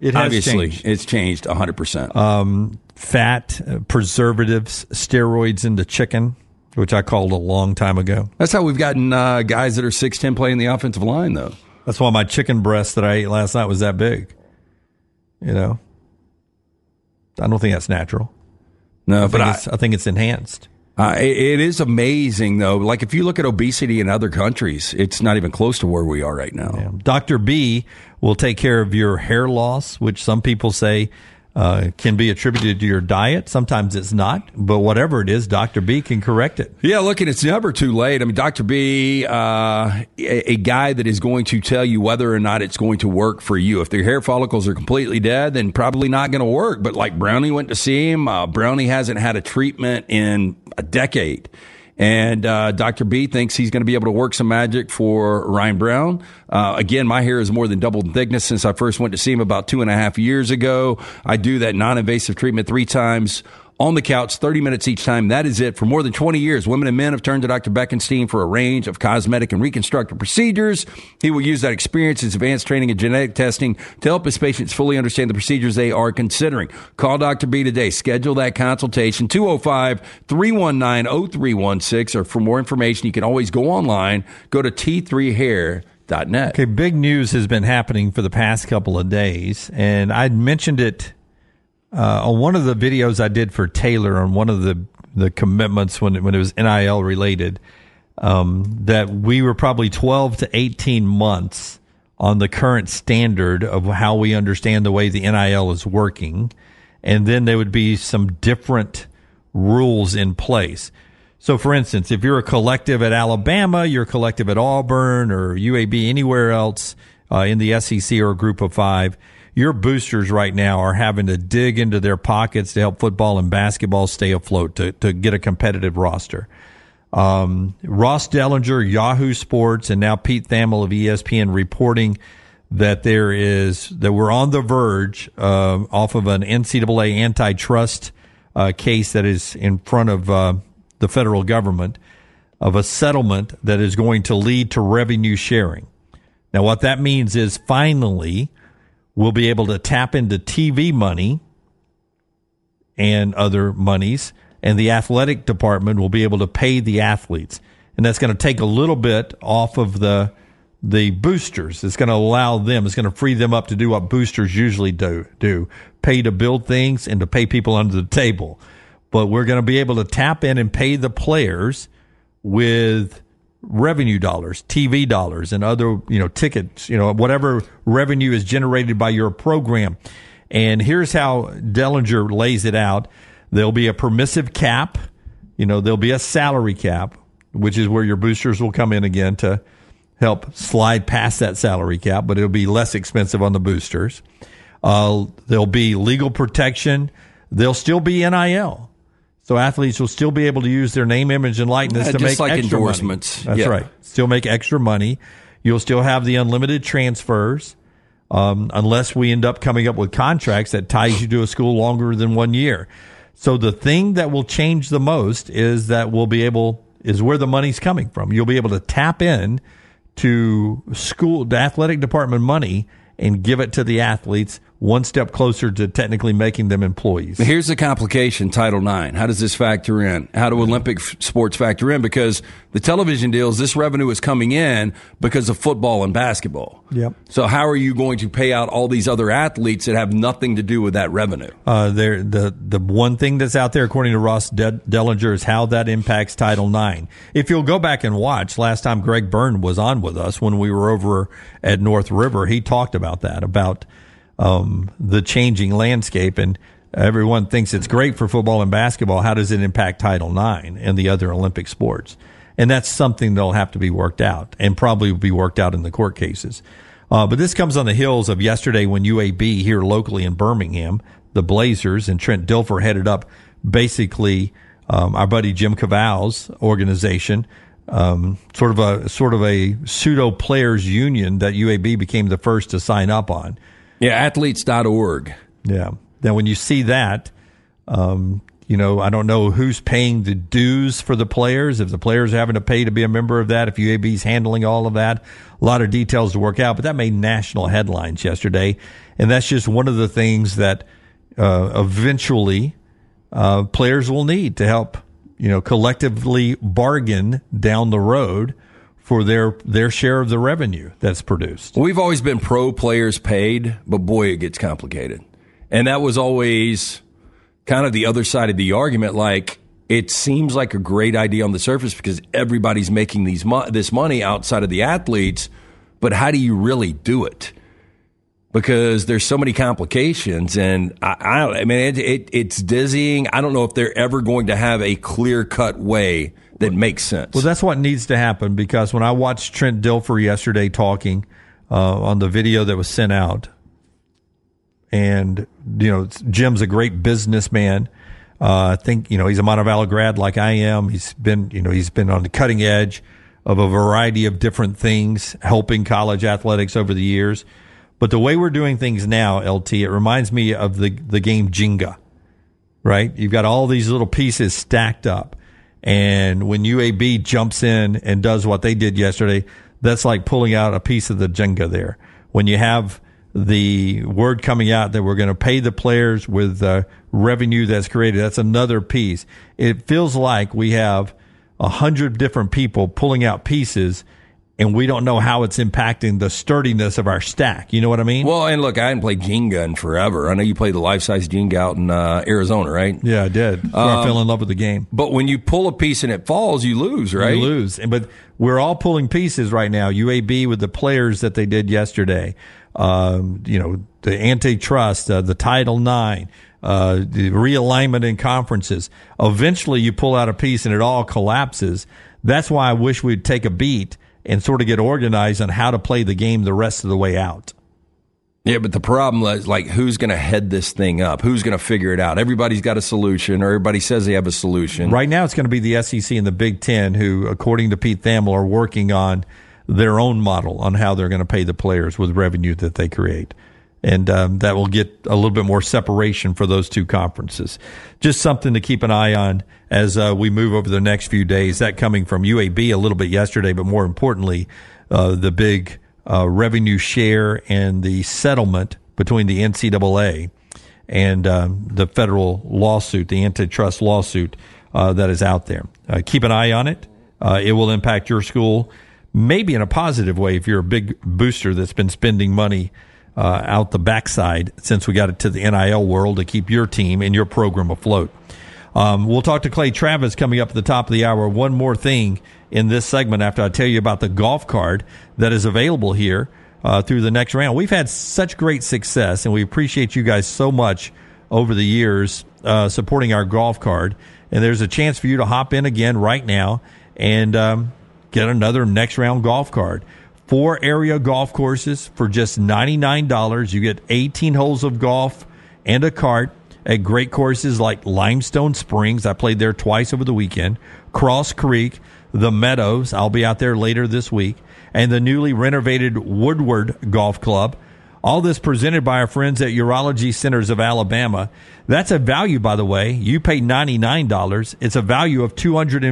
It has obviously changed. It's changed 100%. Fat, preservatives, steroids into chicken, which I called a long time ago. That's how we've gotten guys that are 6'10" playing the offensive line, though. That's why my chicken breast that I ate last night was that big. You know, I don't think that's natural. No, I think it's enhanced. It is amazing, though. Like, if you look at obesity in other countries, it's not even close to where we are right now. Yeah. Dr. B will take care of your hair loss, which some people say can be attributed to your diet. Sometimes it's not, but whatever it is, Dr. B can correct it. Yeah, look, and it's never too late. I mean, Dr. B, a guy that is going to tell you whether or not it's going to work for you. If their hair follicles are completely dead, then probably not going to work. But like Brownie went to see him. Brownie hasn't had a treatment in a decade. And Dr. B thinks he's going to be able to work some magic for Ryan Brown. Again, my hair has more than doubled in thickness since I first went to see him about 2.5 years ago. I do that non-invasive treatment 3 times on the couch, 30 minutes each time. That is it. For more than 20 years, women and men have turned to Dr. Beckenstein for a range of cosmetic and reconstructive procedures. He will use that experience, his advanced training and genetic testing to help his patients fully understand the procedures they are considering. Call Dr. B today. Schedule that consultation, 205-319-0316. Or for more information, you can always go online. Go to T3hair.net. Okay, big news has been happening for the past couple of days, and I'd mentioned it on one of the videos I did for Taylor on one of the commitments when it was NIL related, that we were probably 12 to 18 months on the current standard of how we understand the way the NIL is working. And then there would be some different rules in place. So, for instance, if you're a collective at Alabama, you're a collective at Auburn or UAB, anywhere else in the SEC or a group of 5, your boosters right now are having to dig into their pockets to help football and basketball stay afloat, to get a competitive roster. Ross Dellinger, Yahoo Sports, and now Pete Thamel of ESPN reporting that we're on the verge off of an NCAA antitrust case that is in front of the federal government, of a settlement that is going to lead to revenue sharing. Now, what that means is finally we'll be able to tap into TV money and other monies, and the athletic department will be able to pay the athletes. And that's going to take a little bit off of the boosters. It's going to allow them, it's going to free them up to do what boosters usually do, pay to build things and to pay people under the table. But we're going to be able to tap in and pay the players with revenue dollars, TV dollars, and other, tickets, whatever revenue is generated by your program. And here's how Dellinger lays it out. There'll be a permissive cap. There'll be a salary cap, which is where your boosters will come in again to help slide past that salary cap, but it'll be less expensive on the boosters. There'll be legal protection. There'll still be NIL. So athletes will still be able to use their name, image, and likeness to make like extra endorsements. money. That's right. Still make extra money. You'll still have the unlimited transfers, unless we end up coming up with contracts that ties you to a school longer than 1 year. So the thing that will change the most is that is where the money's coming from. You'll be able to tap in to the athletic department money and give it to the athletes, one step closer to technically making them employees. Here's the complication, Title IX. How does this factor in? How do Olympic sports factor in? Because the television deals, this revenue is coming in because of football and basketball. Yep. So how are you going to pay out all these other athletes that have nothing to do with that revenue? The one thing that's out there, according to Ross Dellinger, is how that impacts Title IX. If you'll go back and watch, last time Greg Byrne was on with us when we were over at North River, he talked about that, about the changing landscape, and everyone thinks it's great for football and basketball. How does it impact Title IX and the other Olympic sports? And that's something that'll have to be worked out, and probably will be worked out in the court cases. But this comes on the heels of yesterday when UAB here locally in Birmingham, the Blazers and Trent Dilfer headed up basically our buddy Jim Cavall's organization, sort of a pseudo players union that UAB became the first to sign up on. Yeah, athletes.org. Yeah. Now, when you see that, I don't know who's paying the dues for the players, if the players are having to pay to be a member of that, if UAB's handling all of that. A lot of details to work out, but that made national headlines yesterday. And that's just one of the things that eventually players will need to help, collectively bargain down the road for their share of the revenue that's produced. We've always been pro players paid, but boy, it gets complicated. And that was always kind of the other side of the argument. Like, it seems like a great idea on the surface because everybody's making this money outside of the athletes, but how do you really do it? Because there's so many complications, and I mean, it's dizzying. I don't know if they're ever going to have a clear-cut way that makes sense. Well, that's what needs to happen, because when I watched Trent Dilfer yesterday talking on the video that was sent out, and, Jim's a great businessman. I think, he's a Montevallo grad like I am. He's been on the cutting edge of a variety of different things, helping college athletics over the years. But the way we're doing things now, LT, it reminds me of the game Jenga, right? You've got all these little pieces stacked up. And when UAB jumps in and does what they did yesterday, that's like pulling out a piece of the Jenga there. When you have the word coming out that we're going to pay the players with revenue that's created, that's another piece. It feels like we have 100 different people pulling out pieces, and we don't know how it's impacting the sturdiness of our stack. You know what I mean? Well, and look, I hadn't played Jenga in forever. I know you played the life-size Jenga out in Arizona, right? Yeah, I did. I fell in love with the game. But when you pull a piece and it falls, you lose, right? You lose. But we're all pulling pieces right now. UAB with the players that they did yesterday. The antitrust, the Title IX, the realignment in conferences. Eventually, you pull out a piece and it all collapses. That's why I wish we'd take a beat and sort of get organized on how to play the game the rest of the way out. Yeah, but the problem is, like, who's going to head this thing up? Who's going to figure it out? Everybody's got a solution, or everybody says they have a solution. Right now, it's going to be the SEC and the Big Ten who, according to Pete Thamel, are working on their own model on how they're going to pay the players with revenue that they create. And that will get a little bit more separation for those two conferences. Just something to keep an eye on as we move over the next few days. That coming from UAB a little bit yesterday, but more importantly, the big revenue share and the settlement between the NCAA and the federal lawsuit, the antitrust lawsuit that is out there. Keep an eye on it. It will impact your school, maybe in a positive way if you're a big booster that's been spending money out the backside since we got it to the NIL world to keep your team and your program afloat. We'll talk to Clay Travis coming up at the top of the hour. One more thing in this segment after I tell you about the golf card that is available here through the next round. We've had such great success, and we appreciate you guys so much over the years supporting our golf card. And there's a chance for you to hop in again right now and get another next round golf card. 4 area golf courses for just $99. You get 18 holes of golf and a cart at great courses like Limestone Springs. I played there twice over the weekend. Cross Creek, the Meadows. I'll be out there later this week. And the newly renovated Woodward Golf Club. All this presented by our friends at Urology Centers of Alabama. That's a value, by the way. You pay $99. It's a value of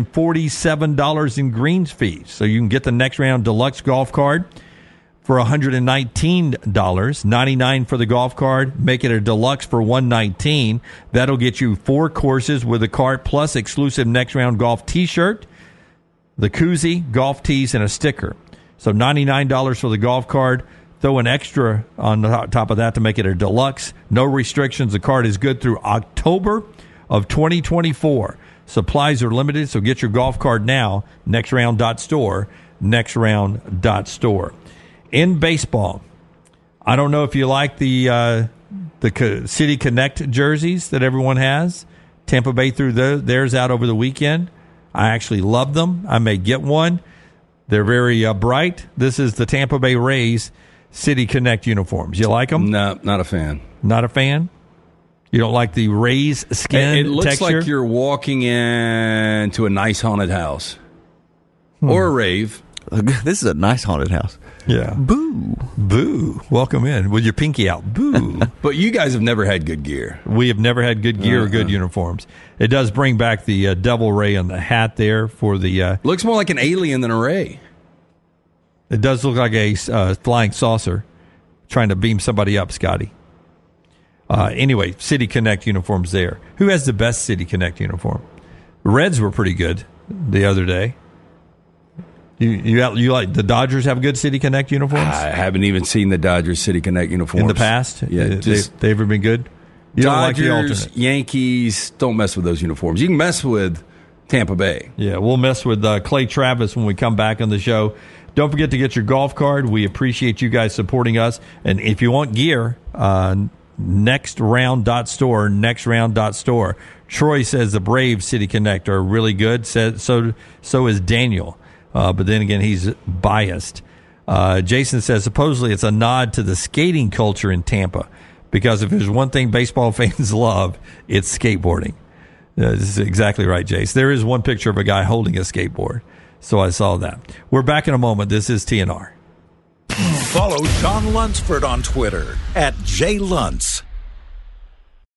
$247 in greens fees. So you can get the next round deluxe golf card for $119. $99 for the golf card. Make it a deluxe for $119. That'll get you 4 courses with a cart plus exclusive next round golf t-shirt, the koozie, golf tees, and a sticker. So $99 for the golf card. Throw an extra on the top of that to make it a deluxe. No restrictions. The card is good through October of 2024. Supplies are limited, so get your golf card now. Nextround.store. Nextround.store. In baseball, I don't know if you like the City Connect jerseys that everyone has. Tampa Bay threw theirs out over the weekend. I actually love them. I may get one. They're very bright. This is the Tampa Bay Rays City Connect uniforms. You like them? No, not a fan. Not a fan? You don't like the Rays skin It looks texture? like you're walking into a nice haunted house. Or a rave. This is a nice haunted house. Yeah. Boo. Boo. Welcome in with your pinky out. Boo. But you guys have never had good gear. We have never had good gear or good uniforms. It does bring back the devil ray on the hat there for the... Looks more like an alien than a ray. It does look like a flying saucer trying to beam somebody up, Scotty. Anyway, City Connect uniforms there. Who has the best City Connect uniform? Reds were pretty good the other day. You like the Dodgers have good City Connect uniforms? I haven't even seen the Dodgers City Connect uniforms in the past. Yeah, they ever been good? You Dodgers, don't like the alternate. Yankees, don't mess with those uniforms. You can mess with Tampa Bay. Yeah, we'll mess with Clay Travis when we come back on the show. Don't forget to get your golf card. We appreciate you guys supporting us. And if you want gear, nextround.store. Troy says the Braves City Connect are really good. So is Daniel. But then again, he's biased. Jason says supposedly it's a nod to the skating culture in Tampa, because if there's one thing baseball fans love, it's skateboarding. This is exactly right, Jace. There is one picture of a guy holding a skateboard, so I saw that. We're back in a moment. This is TNR. Follow John Lunsford on Twitter @JLuntz.